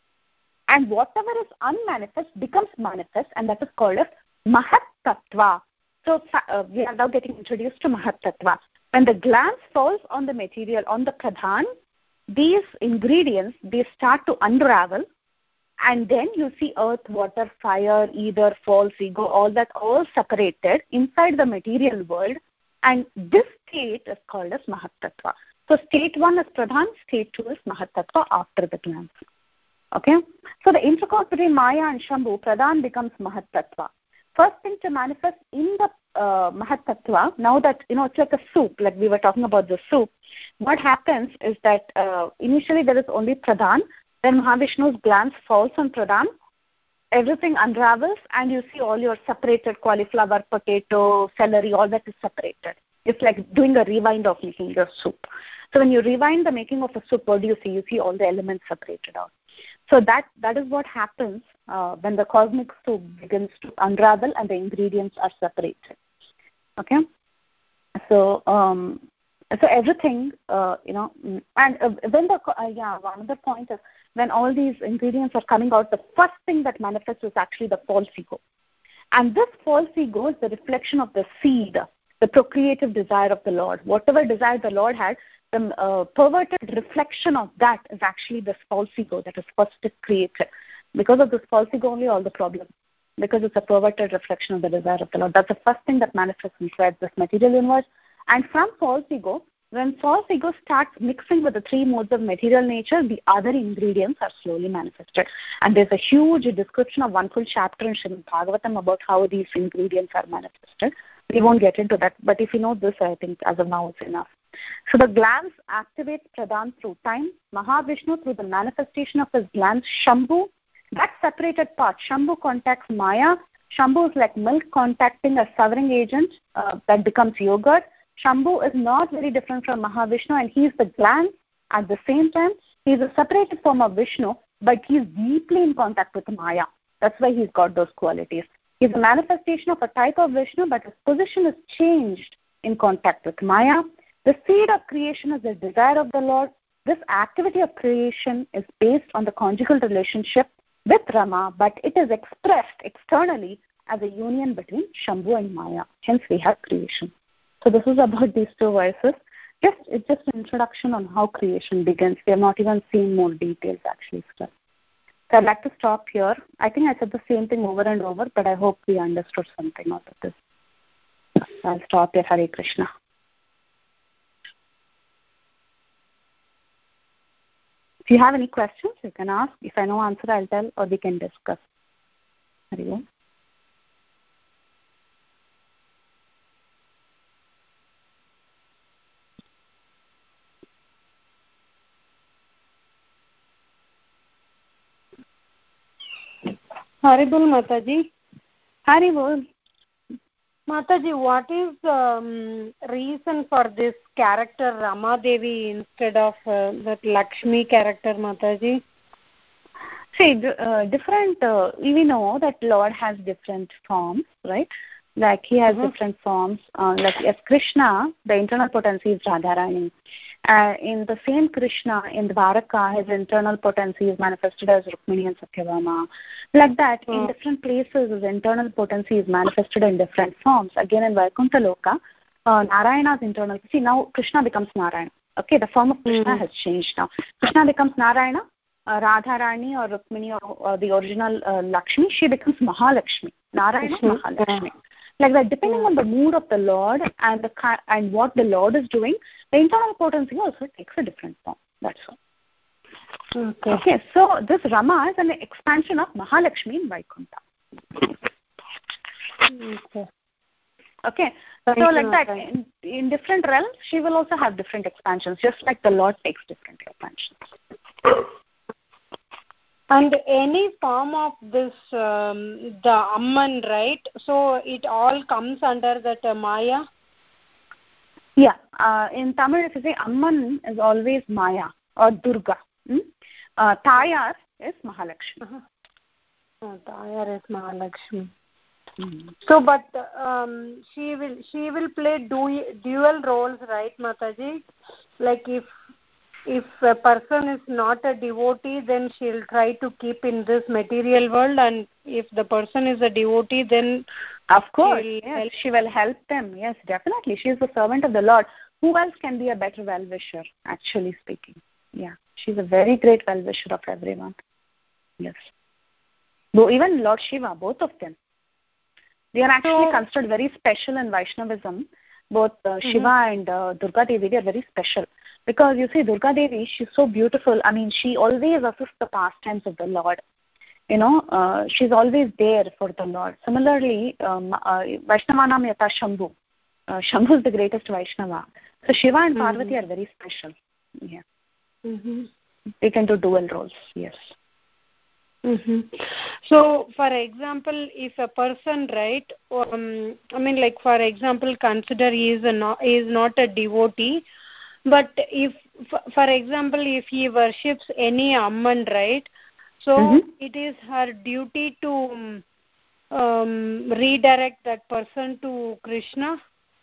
and whatever is unmanifest becomes manifest, and that is called as Mahat Tattva. So uh, we are now getting introduced to Mahat Tattva. When the glance falls on the material, on the Pradhan, these ingredients, they start to unravel, and then you see earth, water, fire, ether, false ego, all that all separated inside the material world, and this state is called as Mahat Tattva. So state one is Pradhan, state two is Mahat Tattva after the glance. Okay? So the intercourse between Maya and Shambhu, Pradhan becomes Mahat Tattva. First thing to manifest in the uh, Mahat Tattva, now that, you know, it's like a soup, like we were talking about the soup, what happens is that uh, initially there is only Pradhan, then Mahavishnu's glance falls on Pradhan, everything unravels, and you see all your separated cauliflower, potato, celery, all that is separated. It's like doing a rewind of making your soup. So when you rewind the making of a soup, what do you see? You see all the elements separated out. So that that is what happens uh, when the cosmic soup begins to unravel and the ingredients are separated. Okay? So um, so everything, uh, you know, and uh, when the, uh, yeah, one other point is, when all these ingredients are coming out, the first thing that manifests is actually the false ego. And this false ego is the reflection of the seed, the procreative desire of the Lord. Whatever desire the Lord had, the uh, perverted reflection of that is actually this false ego that is first created. Because of this false ego only all the problem. Because it's a perverted reflection of the desire of the Lord. That's the first thing that manifests inside this material universe. And from false ego, when false ego starts mixing with the three modes of material nature, the other ingredients are slowly manifested. And there's a huge description of one full chapter in Srimad Bhagavatam about how these ingredients are manifested. We won't get into that, but if you know this, I think as of now it's enough. So the glance activates Pradhan through time, Mahavishnu through the manifestation of his glance, Shambhu, that separated part, Shambhu contacts Maya. Shambhu is like milk contacting a souring agent uh, that becomes yogurt. Shambhu is not very different from Mahavishnu, and he is the glance. At the same time, he is a separated form of Vishnu, but he is deeply in contact with Maya. That's why he's got those qualities. He is a manifestation of a type of Vishnu, but his position is changed in contact with Maya. The seed of creation is the desire of the Lord. This activity of creation is based on the conjugal relationship with Rama, but it is expressed externally as a union between Shambhu and Maya. Hence, we have creation. So this is about these two verses. Just it's just an introduction on how creation begins. We have not even seen more details actually still. So I'd like to stop here. I think I said the same thing over and over, but I hope we understood something out of this. I'll stop here. Hare Krishna. If you have any questions, you can ask. If I know answer, I'll tell, or we can discuss. Hare Om. Hare Bol Mataji. Hare Bol. Mataji, what is the um, reason for this character Rama Devi instead of uh, that Lakshmi character, Mataji? See, uh, different, uh, we know that Lord has different forms, right? Like he has mm-hmm. different forms. Uh, like as Krishna, the internal potency is Radharani. Uh, in the same Krishna, in Dwaraka, his internal potency is manifested as Rukmini and Satyabhama. Like that, mm. in different places, his internal potency is manifested in different forms. Again, in Vaikuntha Loka, uh, Narayana's internal, see now Krishna becomes Narayana. Okay, the form of Krishna mm. has changed now. Krishna becomes Narayana, uh, Radharani or Rukmini or, or the original uh, Lakshmi, she becomes Mahalakshmi. Narayana, mm-hmm. Mahalakshmi. Yeah. Like that, depending on the mood of the Lord and the and what the Lord is doing, the internal potency also takes a different form. That's all. Okay. Okay. So this Rama is an expansion of Mahalakshmi in Vaikuntha. Okay. Okay. So like that, in, in different realms, she will also have different expansions, just like the Lord takes different expansions. And any form of this, um, the Amman, right? So it all comes under that uh, Maya? Yeah. Uh, in Tamil, if you say Amman is always Maya or Durga. Hmm? Uh, Tayar is Mahalakshmi. Uh-huh. Oh, Tayar is Mahalakshmi. Mm-hmm. So, but um, she will she will play du- dual roles, right, Mataji? Like if if a person is not a devotee, then she'll try to keep in this material world, and if the person is a devotee, then of course, yes, she will help them. Yes, definitely. She is the servant of the Lord. Who else can be a better well-wisher, actually speaking? Yeah, she's a very great well-wisher of everyone. Yes. Though even Lord Shiva, both of them, they are actually so, considered very special in Vaishnavism. Both uh, mm-hmm. Shiva and uh, Durga Devi, they are very special. Because you see, Durga Devi, she's so beautiful. I mean, she always assists the pastimes of the Lord. You know, uh, she's always there for the Lord. Similarly, um, uh, Vaishnavanam Yata Shambhu. Uh, Shambhu is the greatest Vaishnava. So Shiva and mm-hmm. Parvati are very special. Yeah. Mm-hmm. They can do dual roles, yes. Mm-hmm. So, for example, if a person, right, um, I mean, like, for example, consider he is, a not, he is not a devotee, but if, for example, if he worships any Amman, right, so mm-hmm. it is her duty to um, redirect that person to Krishna?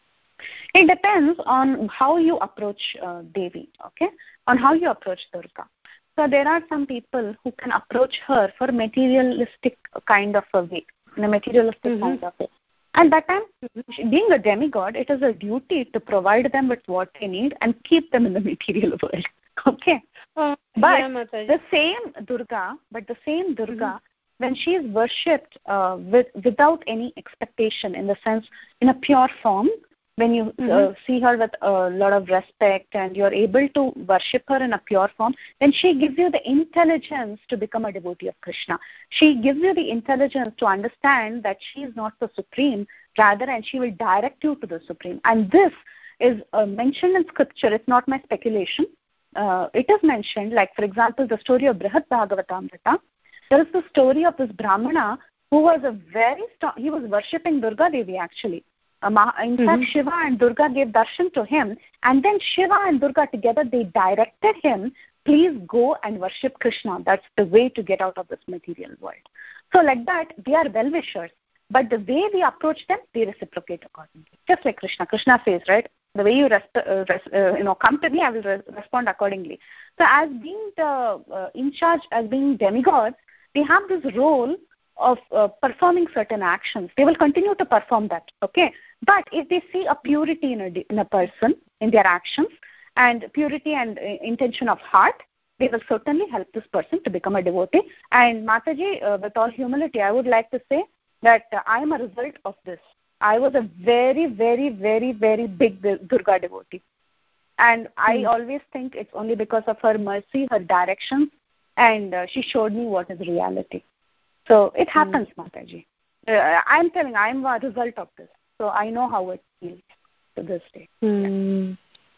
It depends on how you approach uh, Devi, okay, on how you approach Durga. So there are some people who can approach her for materialistic kind of a way, in a materialistic mm-hmm. kind of way. And that time, mm-hmm. being a demigod, it is a duty to provide them with what they need and keep them in the material world. Okay? Uh, but yeah, the same Durga, but the same Durga, mm-hmm. when she is worshipped uh, with, without any expectation, in the sense, in a pure form, when you mm-hmm. uh, see her with a lot of respect and you're able to worship her in a pure form, then she gives you the intelligence to become a devotee of Krishna. She gives you the intelligence to understand that she is not the Supreme, rather, and she will direct you to the Supreme. And this is uh, mentioned in scripture. It's not my speculation. Uh, it is mentioned, like, for example, the story of Brihad Bhagavatamrita. There is the story of this Brahmana who was a very strong, he was worshipping Durga Devi actually. Uh, in mm-hmm. fact, Shiva and Durga gave darshan to him, and then Shiva and Durga together, they directed him, please go and worship Krishna. That's the way to get out of this material world. So like that, they are well-wishers. But the way we approach them, they reciprocate accordingly. Just like Krishna. Krishna says, right, the way you rest, uh, rest, uh, you know, come to me, I will re- respond accordingly. So as being the uh, in charge, as being demigods, they have this role of uh, performing certain actions. They will continue to perform that, okay? But if they see a purity in a, in a person, in their actions, and purity and uh, intention of heart, they will certainly help this person to become a devotee. And Mataji, uh, with all humility, I would like to say that uh, I am a result of this. I was a very, very, very, very big Durga devotee. And I mm. always think it's only because of her mercy, her directions, and uh, she showed me what is reality. So it happens, mm. Mataji. Uh, I'm telling, I'm a result of this. So I know how it feels to this day. Mm.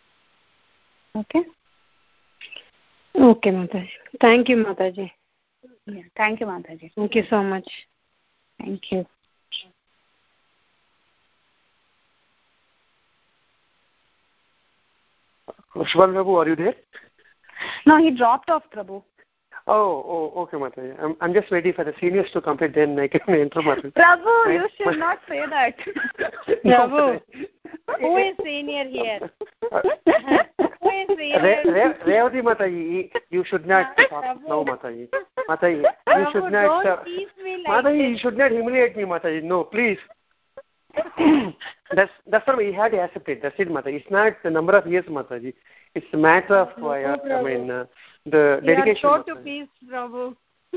Yeah. Okay? Okay, Mataji. Thank you, Mataji. Yeah, thank you, Mataji. Thank you so much. Thank you. Shubham Prabhu, are you there? No, he dropped off, Prabhu. Oh, oh, okay, Mataji. I'm, I'm just waiting for the seniors to complete, then I can enter, Mataji. Prabhu, right? You should not say that. Prabhu, who is senior here? Who is senior? Re- Re- Revati, Mataji, you should not talk now, Mataji. Mataji, you Prabhu, should not... Don't Uh, tease me like Mataji, this. you should not humiliate me, Mataji. No, please. that's that's what we had to accept it. That's it, Mataji. It's not the number of years, Mataji. It's a matter of, no, uh, no, I mean, uh, the you dedication. are so to peace, Prabhu.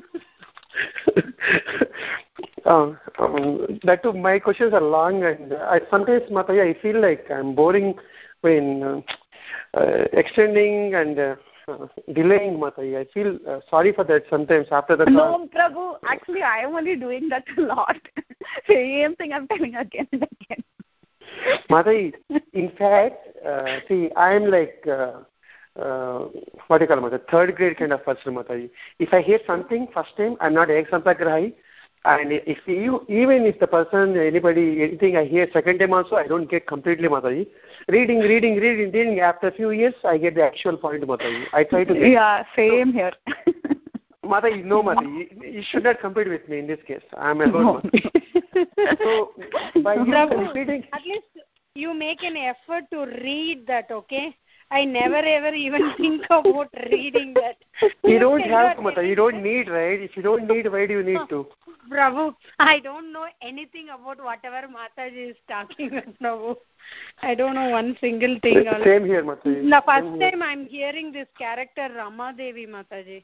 um, um, that too, my questions are long, and I, sometimes, Mataji, I feel like I'm boring when uh, uh, extending and uh, uh, delaying, Mataji. I feel uh, sorry for that sometimes after the No, call. Prabhu, actually I am only doing that a lot. Same thing I'm telling again and again. Mataji, in fact, uh, see, I'm like, uh, uh, what do you call it, third grade kind of person, Mataji. If I hear something first time, I'm not eksampagrahi. And if you, even if the person, anybody, anything I hear second time also, I don't get completely, Mataji. Reading, reading, reading, reading, after a few years, I get the actual point, Mataji. I try to get... Yeah, same so, here. Mataji, no, Mataji, you, you should not compete with me in this case. I'm alone, Mataji. So, by you Prabhu, repeating... At least you make an effort to read that, okay? I never ever even think about reading that. You don't have to, Mataji. You don't need, right? If you don't need, why do you need to? Prabhu, I don't know anything about whatever Mataji is talking about, Prabhu. I don't know one single thing. Same here, Mataji. The first time I'm hearing this character, Rama Devi, Mataji.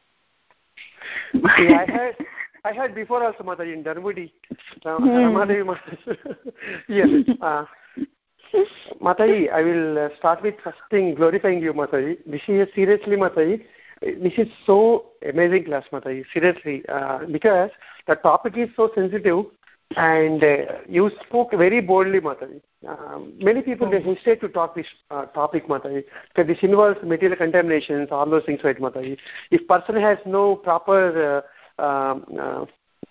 See, I had, I had before also, Mataji, in Dharmudi. Rama Devi, Mataji. Yes. Uh, Mataji, I will uh, start with first thing, glorifying you, Mataji. This is seriously, Mataji. This is so amazing class, Mataji. Seriously, uh, because the topic is so sensitive, and uh, you spoke very boldly, Mataji. Uh, many people they hesitate to talk this uh, topic, Mataji, because this involves material contaminations, all those things, right, Mataji. If person has no proper uh, um, uh,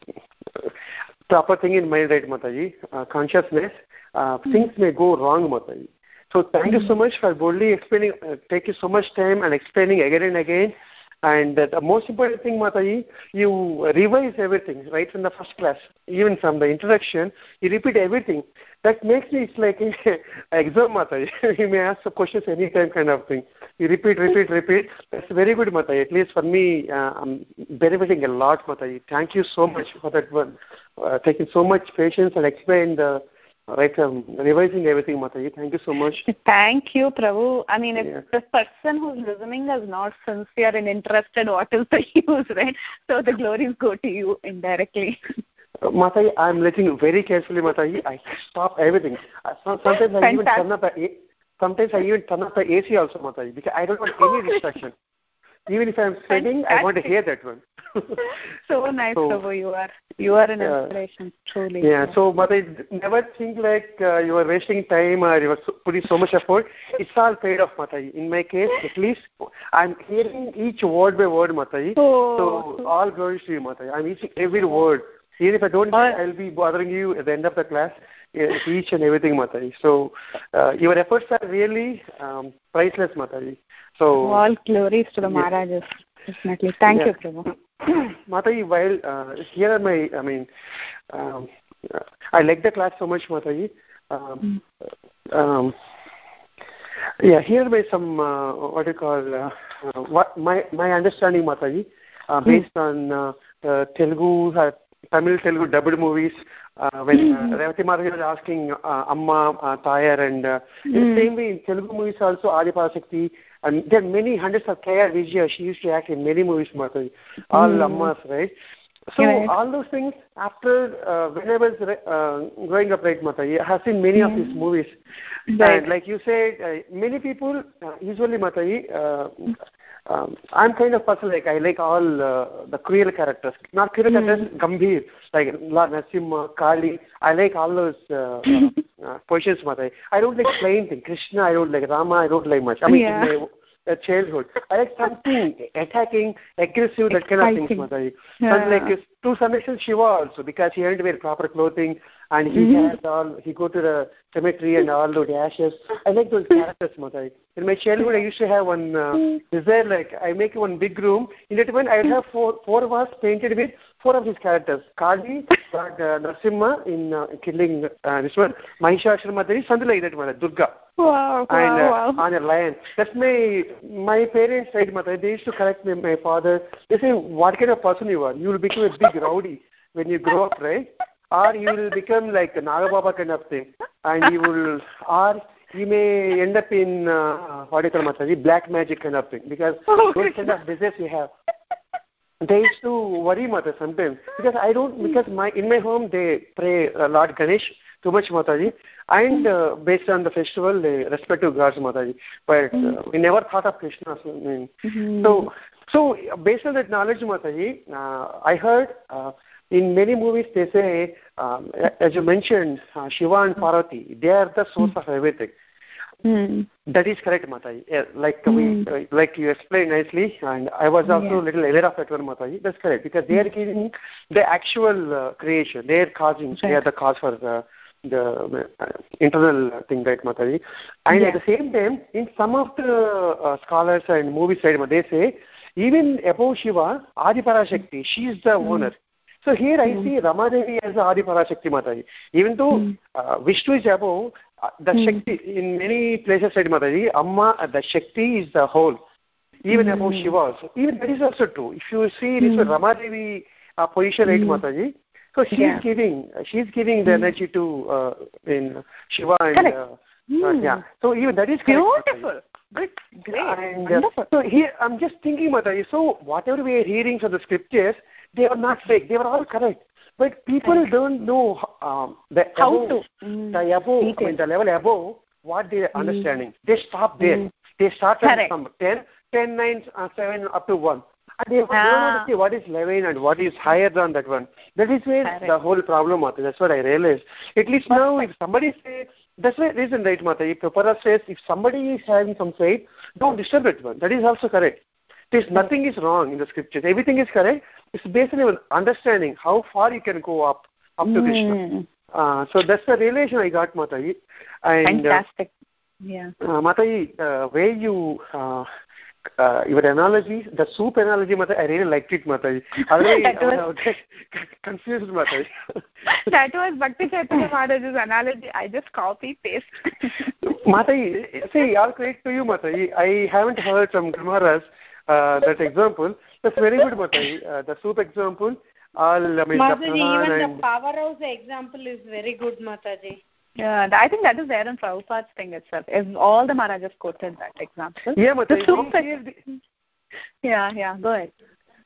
proper thing in mind, right, Mataji, uh, consciousness. Uh, things may go wrong, Mataji. So thank you so much for boldly explaining, uh, take you so much time and explaining again and again. And uh, the most important thing, Mataji, you revise everything right from the first class, even from the introduction, you repeat everything. That makes me, it's like an exam, Mataji. You may ask the questions anytime kind of thing. You repeat, repeat, repeat. That's very good, Mataji. At least for me, uh, I'm benefiting a lot, Mataji. Thank you so much for that one. Uh, taking so much patience and explain the Right, um, revising everything, Mataji. Thank you so much. Thank you, Prabhu. I mean, if yeah. the person who's listening is not sincere and interested, what is the use, right? So the glories go to you indirectly. Uh, Mataji, I'm listening very carefully, Mataji. I stop everything. Uh, sometimes I even turn up the sometimes I even turn up the A C also, Mataji, because I don't want any distraction. Even if I'm studying, I want to hear that one. So nice, so, Prabhu. You are you are an yeah. inspiration, truly. Yeah. So, but I never think like uh, you are wasting time or you are putting so much effort. It's all paid off, Mataji. In my case, at least I'm hearing each word by word, Mataji. Oh. So all glories to you, Mataji. I'm eating every word. Even if I don't, oh. I'll be bothering you at the end of the class. Yeah, each and everything, Mataji. So uh, your efforts are really um, priceless, Mataji. So all glories to the yeah. Maharajas. Definitely. Thank yeah. you, Prabhu. Mataji, while uh, here are my, I mean, um, I like the class so much, Mataji. Um, mm. um, yeah, here are some, uh, what do you call, uh, uh, what my my understanding, Mataji, uh, based mm. on uh, uh, Telugu, uh, Tamil Telugu dubbed movies. Uh, when uh, Revati Mataji was asking uh, Amma, uh, Tayar, and uh, mm. in the same way in Telugu movies also, Adiparashakti. And there are many hundreds of K R Vijaya. She used to act in many movies, Mataji. All mm. Ammas, right? So right. all those things, after, uh, when I was uh, growing up, right, Mataji, I have seen many mm. of these movies. Right. And like you said, uh, many people, uh, usually, Mataji, uh, um, I'm kind of person, like, I like all uh, the cruel characters. Not cruel mm. characters, Gambhir, like Lord Narasimha, Kali. I like all those uh, uh, positions, Mataji. I don't like plain thing. Krishna, I don't like. Rama, I don't like much. I mean, yeah. in, my, uh, childhood. I like something attacking, aggressive, that kind of things, Mataji. Yeah. And like to some extent Shiva also, because he had to wear proper clothing and he mm-hmm. has all, he go to the cemetery and all those ashes. I like those characters, Mataji. In my childhood, I used to have one, uh, is there like, I make one big room. In that one, I would have four, four walls painted with four of these characters. Kali, God, uh, Narasimha in uh, killing uh, this one, Mahishasura Madari, something like that one, Durga. Wow, wow, and, uh, wow. on a lion. That's my, my parents said, Mata, they used to correct me, my father. They say, what kind of person you are? You will become a big rowdy when you grow up, right? Or you will become like a Nagababa kind of thing. And you will, or you may end up in, uh, what do you call Mataji, black magic kind of thing. Because oh, those kind of business you have. They used to worry, Mata, sometimes. Because I don't, because my in my home, they pray uh, Lord Ganesh too much, Mataji. And uh, based on the festival, they respect to gods, Mataji. But uh, we never thought of Krishna. So, I mean, mm-hmm. so, so based on that knowledge, Mataji, uh, I heard uh, in many movies they say, um, as you mentioned, uh, Shiva and Parvati, they are the source mm-hmm. of everything. Mm. That is correct, Mataji. Yeah, like mm. we, uh, like you explained nicely, and I was also yeah. a little aware of that one, Mataji. That's correct, because they are giving the actual uh, creation. They are causing. Right. They are the cause for the the uh, internal thing, right, Mataji? And yeah. at the same time, in some of the uh, scholars and movie side, they say even above Shiva, Adi Parashakti, she is the mm. owner. So here I mm. see Ramadevi as the Adi Parashakti, Mataji. Even though mm. uh, Vishnu is above, uh, the mm. Shakti, in many places, said Mataji, Amma, uh, the Shakti is the whole, even mm. above Shiva also. Even that is also true. If you see this mm. Ramadevi uh, position, right, mm. Mataji, so she's yeah. giving, she's giving the mm. energy to uh, in Shiva and uh, mm. uh, yeah. So even that is correct, beautiful. Good, great, and, wonderful. Uh, so here I'm just thinking, Mataji. So whatever we are hearing from the scriptures, they are not fake. They are all correct. But people right. don't know um, the how above, to mm. the above, I mean, the level above, what they are mm. understanding. They stop there. Mm. They start from some ten, ten, nine, uh, seven, up to one. And they, ah. they don't want to see what is eleven and what is higher than that one. That is where Correct. the whole problem, Mata. That's what I realized. At least now, if somebody says, that's the reason, right, Mata. If Prabhupada says, if somebody is having some faith, don't disturb that one. That is also correct. There's nothing is wrong in the scriptures. Everything is correct. It's basically on understanding how far you can go up, up to mm. Krishna. Uh, so that's the realization I got, Mataji. And, Fantastic. Uh, yeah. Uh, Mataji, uh, where you... Uh, Uh, your analogy, the soup analogy, Mataji, I really liked it, Mataji. Otherwise, I was confused, Mataji. That was Bhakti Chaitanya Maharaj's analogy. I just copy paste. Mataji, see, all credit to you, Mataji. I haven't heard from Maharaj uh, that example. That's very good, Mataji. Uh, the soup example. All, I mean, Mataji, even and... the powerhouse example is very good, Mataji. Yeah, I think that is there in Prabhupada's thing itself. If all the Maharajas quoted that example. Yeah, but the soup the... Yeah, yeah, go ahead.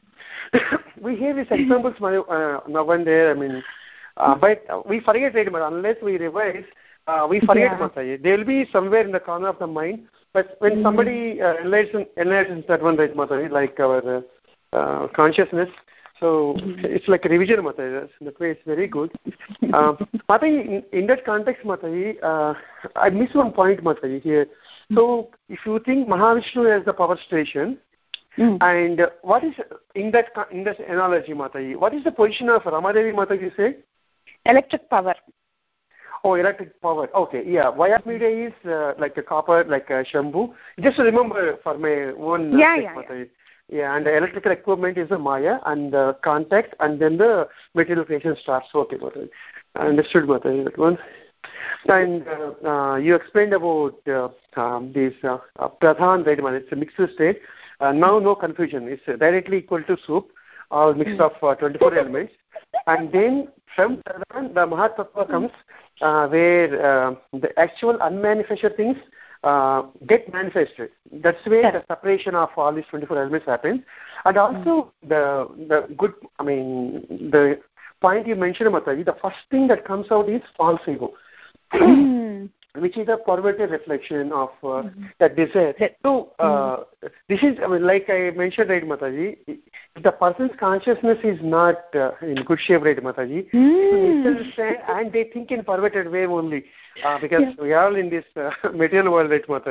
We hear these examples uh, now and there, I mean, uh, but we forget it, but unless we revise, uh, we forget, yeah. Mataji. They will be somewhere in the corner of the mind, but when mm-hmm. somebody uh, enlightens, enlightens that one, right, Mataji, like our uh, uh, consciousness, so mm-hmm. it's like a revision, Mataji. That way it's very good. Uh, Mataji, in, in that context, Mataji, uh, I missed one point, Mataji, here. So if you think Mahavishnu as the power station, mm. and uh, what is, in that in that analogy, Mataji, what is the position of Ramadevi, Mataji, you say? Electric power. Oh, electric power. Okay, yeah. Vaya media is uh, like a copper, like a Shambhu. Just to remember for my own uh, yeah, sake, yeah, Mataji. Yeah. Yeah, and the electrical equipment is the Maya and the contact, and then the material creation starts. Okay, Mataji. Understood, Mataji, that one. And uh, uh, you explained about uh, um, this uh, uh, Pradhan, right, man? It's a mixed state. Uh, now, no confusion. It's directly equal to soup, or mix of uh, twenty-four elements. And then from Pradhan, the Mahatattva comes uh, where uh, the actual unmanifested things uh, get manifested. That's where yeah. the separation of all these twenty-four elements happens. And also mm. the the good, I mean, the point you mentioned, Mataji, the first thing that comes out is false ego. Mm. Which is a perverted reflection of uh, mm-hmm. that desire. So, uh, mm. this is, I mean, like I mentioned, right, Mataji, if the person's consciousness is not uh, in good shape, right, Mataji, mm. and they think in perverted way only, uh, because yeah. we are all in this uh, material world, right, Mataji.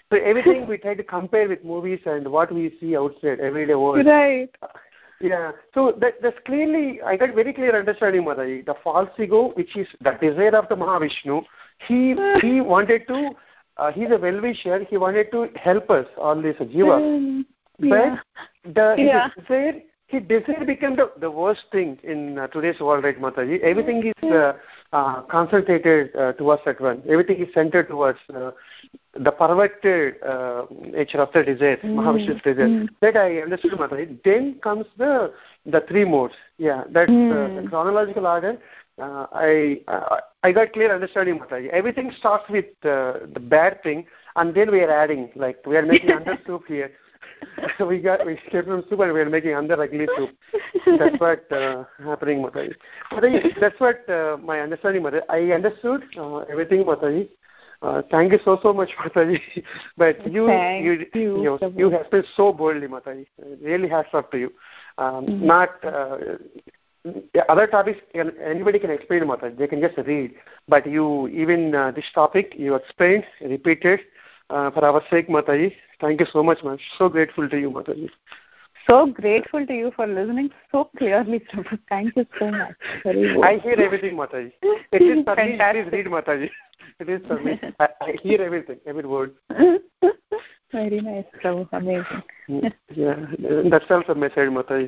So everything we try to compare with movies and what we see outside everyday world. Right. Yeah. So that, that's clearly, I got very clear understanding, Mataji. The false ego, which is the desire of the Mahavishnu, he he wanted to, uh, he's a well-wisher, he wanted to help us, all these jivas. Um, yeah. But the yeah. his desire, his desire became the, the worst thing in uh, today's world, right, Mataji? Everything is uh, uh, concentrated uh, towards that one. Everything is centered towards uh, the perverted uh, nature of the desire, mm. Mahavishnu's desire. Mm. That I understood, Mataji. Then comes the the three modes. Yeah, that's mm. uh, the chronological order. Uh, I uh, I got clear understanding, Mataji. Everything starts with uh, the bad thing, and then we are adding, like we are making under soup here. we got we came from soup and we are making under ugly soup. That's what uh, happening, Mataji. Mataji, that's what uh, my understanding, Mataji. I understood uh, everything, Mataji. Uh, thank you so so much, Mataji. But you you you, you, know, you have been so boldly, Mataji. Really hats off to you. Um, mm-hmm. Not uh, other topics can, anybody can explain, Mataji. They can just read. But you even uh, this topic you explained, repeated uh, for our sake, Mataji. Thank you so much, man. So grateful to you, Mataji. So grateful to you for listening so clearly, Prabhu. Thank you so much. Very I hear everything, Mataji. It is for me. Please read, Mataji. It is for me. I, I hear everything, every word. Very nice, Prabhu. Amazing. Yeah, that's also a message, Mataji.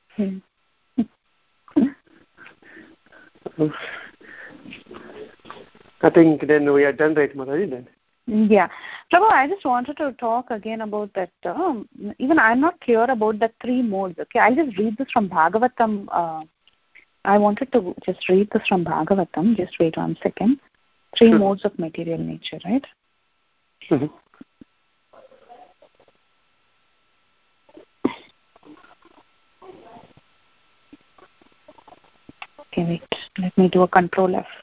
I think then we are done, right, Mataji, then? Yeah. Prabhu, I just wanted to talk again about that. Um, even I'm not clear about the three modes. Okay, I'll just read this from Bhagavatam. Uh, I wanted to just read this from Bhagavatam. Just wait one second. Three mm-hmm. modes of material nature, right? Mm-hmm. Okay, wait. Let me do a control F.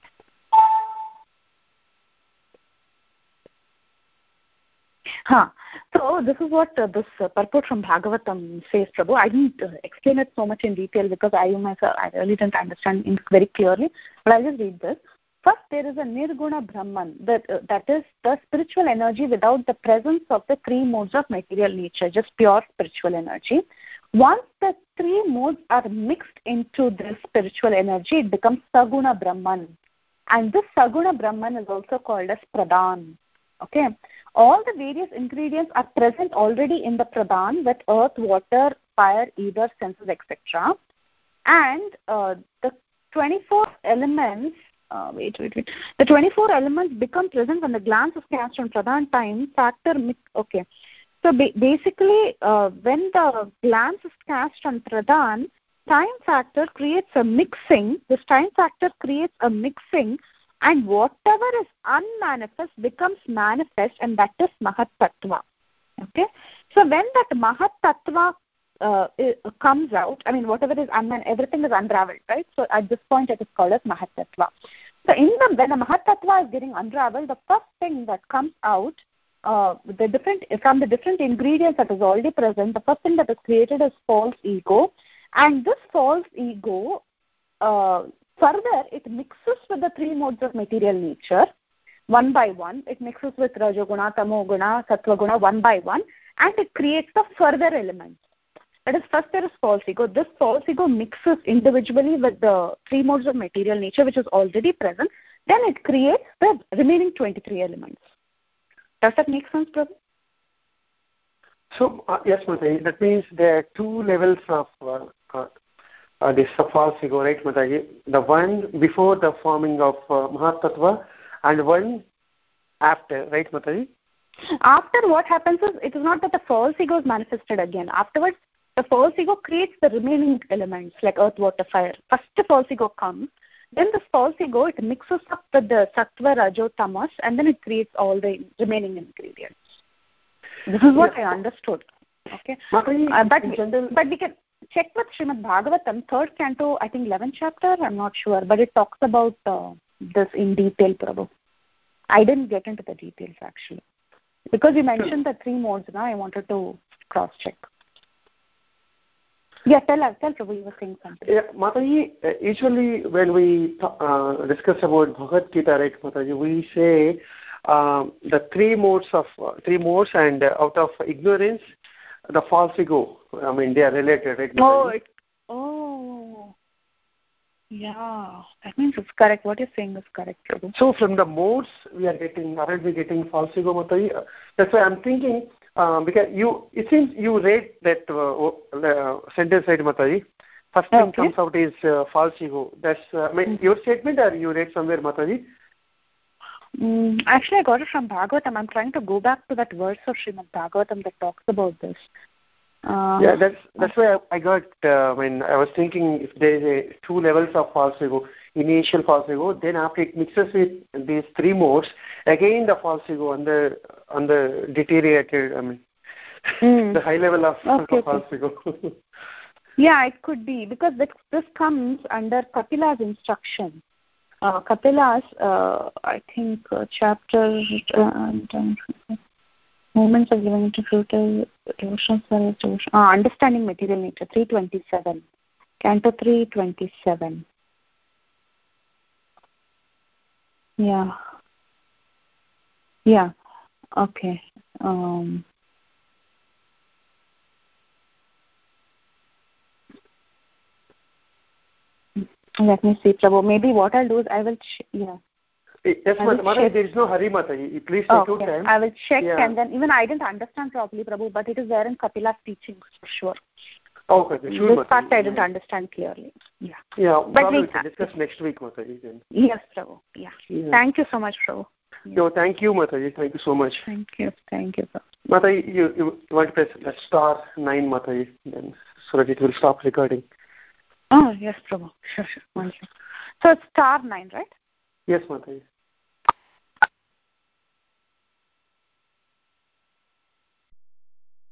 Huh. So this is what uh, this uh, purport from Bhagavatam says, Prabhu. I didn't uh, explain it so much in detail because I myself, I really didn't understand it very clearly. But I'll just read this. First, there is a Nirguna Brahman, that, uh, that is the spiritual energy without the presence of the three modes of material nature, just pure spiritual energy. Once the three modes are mixed into this spiritual energy, it becomes Saguna Brahman. And this Saguna Brahman is also called as Pradhan. Okay. All the various ingredients are present already in the Pradhan with earth, water, fire, ether, senses, et cetera. And uh, the twenty-four elements Uh, wait, wait, wait. The twenty-four elements become present when the glance is cast on Pradhan time factor. Okay. So ba- basically, uh, when the glance is cast on Pradhan, time factor creates a mixing. This time factor creates a mixing, and whatever is unmanifest becomes manifest, and that is Mahat Tattva. Okay. So when that Mahat Tattva uh, comes out, I mean, whatever is unman, everything is unraveled, right? So at this point, it is called as Mahat Tattva. So in the when the Mahat Tattva is getting unraveled, the first thing that comes out, uh, the different from the different ingredients that is already present, the first thing that is created is false ego, and this false ego, uh, further it mixes with the three modes of material nature, one by one. It mixes with Rajoguna, Tamoguna, Sattva-guna, one by one, and it creates the further elements. That is, first there is false ego. This false ego mixes individually with the three modes of material nature, which is already present. Then it creates the remaining twenty-three elements. Does that make sense, Prabhu? So, uh, yes, Mataji. That means there are two levels of uh, uh, uh, this false ego, right, Mataji? The one before the forming of uh, Mahat Tattva and one after, right, Mataji? After, what happens is, it is not that the false ego is manifested again. Afterwards, the false ego creates the remaining elements like earth, water, fire. First the false ego comes, then the false ego, it mixes up with the Sattva, Rajo, Tamas, and then it creates all the remaining ingredients. This is what yeah. I understood. Okay, uh, but, general... but we can check with Srimad Bhagavatam, third canto, I think eleventh chapter, I'm not sure, but it talks about uh, this in detail, Prabhu. I didn't get into the details actually. Because you mentioned the three modes, now I wanted to cross-check. Yeah, tell us, tell Prabhu, you were saying something. Yeah, Mataji, usually when we uh, discuss about Bhagavad Gita, right, Mataji, we say um, the three modes of uh, three modes, and uh, out of ignorance, the false ego. I mean, they are related, right? Oh, it, oh, yeah. That means it's correct. What you're saying is correct, Prabhu. So from the modes, we are getting, aren't we getting false ego, Mataji? That's why I'm thinking, um, because you, it seems you read that uh, uh, sentence, right, Mataji? First thing okay. comes out is uh, false ego. That's uh, I mean, mm-hmm. your statement, or you read somewhere, Mataji? Mm, actually, I got it from Bhagavatam. I'm trying to go back to that verse of Srimad Bhagavatam that talks about this. Uh, yeah, that's that's why I got. Uh, when I was thinking, if there is a two levels of false ego, initial false ego, then after it mixes with these three modes, again the false ego on the on the deteriorated. I mean, mm. the high level of okay, false okay. ego. Yeah, it could be because this this comes under Kapila's instruction. Uh, Kapila's, uh, I think, uh, chapter, uh, moments of living to fruit, devotional service, devotion, uh, understanding material nature, three twenty-seven, Canto three twenty-seven. Yeah. Yeah. Okay. Um, Let me see, Prabhu. Maybe what I'll do is I will, ch- yeah. Yes, Mata, there is no hurry, Mata. Please take okay. your time. I will check, yeah. and then even I didn't understand properly, Prabhu, but it is there in Kapila's teachings for sure. Okay, sure, this Mata. part I didn't yeah. understand clearly. Yeah. Yeah, but probably we can discuss next week, Mata. Yes, Prabhu. Yeah. yeah. Thank you so much, Prabhu. Yeah. No, thank you, Mata. Thank you so much. Thank you. Thank you, Prabhu. Mata, you, you want to press the star nine, Mata, then so that it will stop recording. Oh, yes, Prabhu. Sure, sure. One second. So it's star nine, right? Yes, Mata.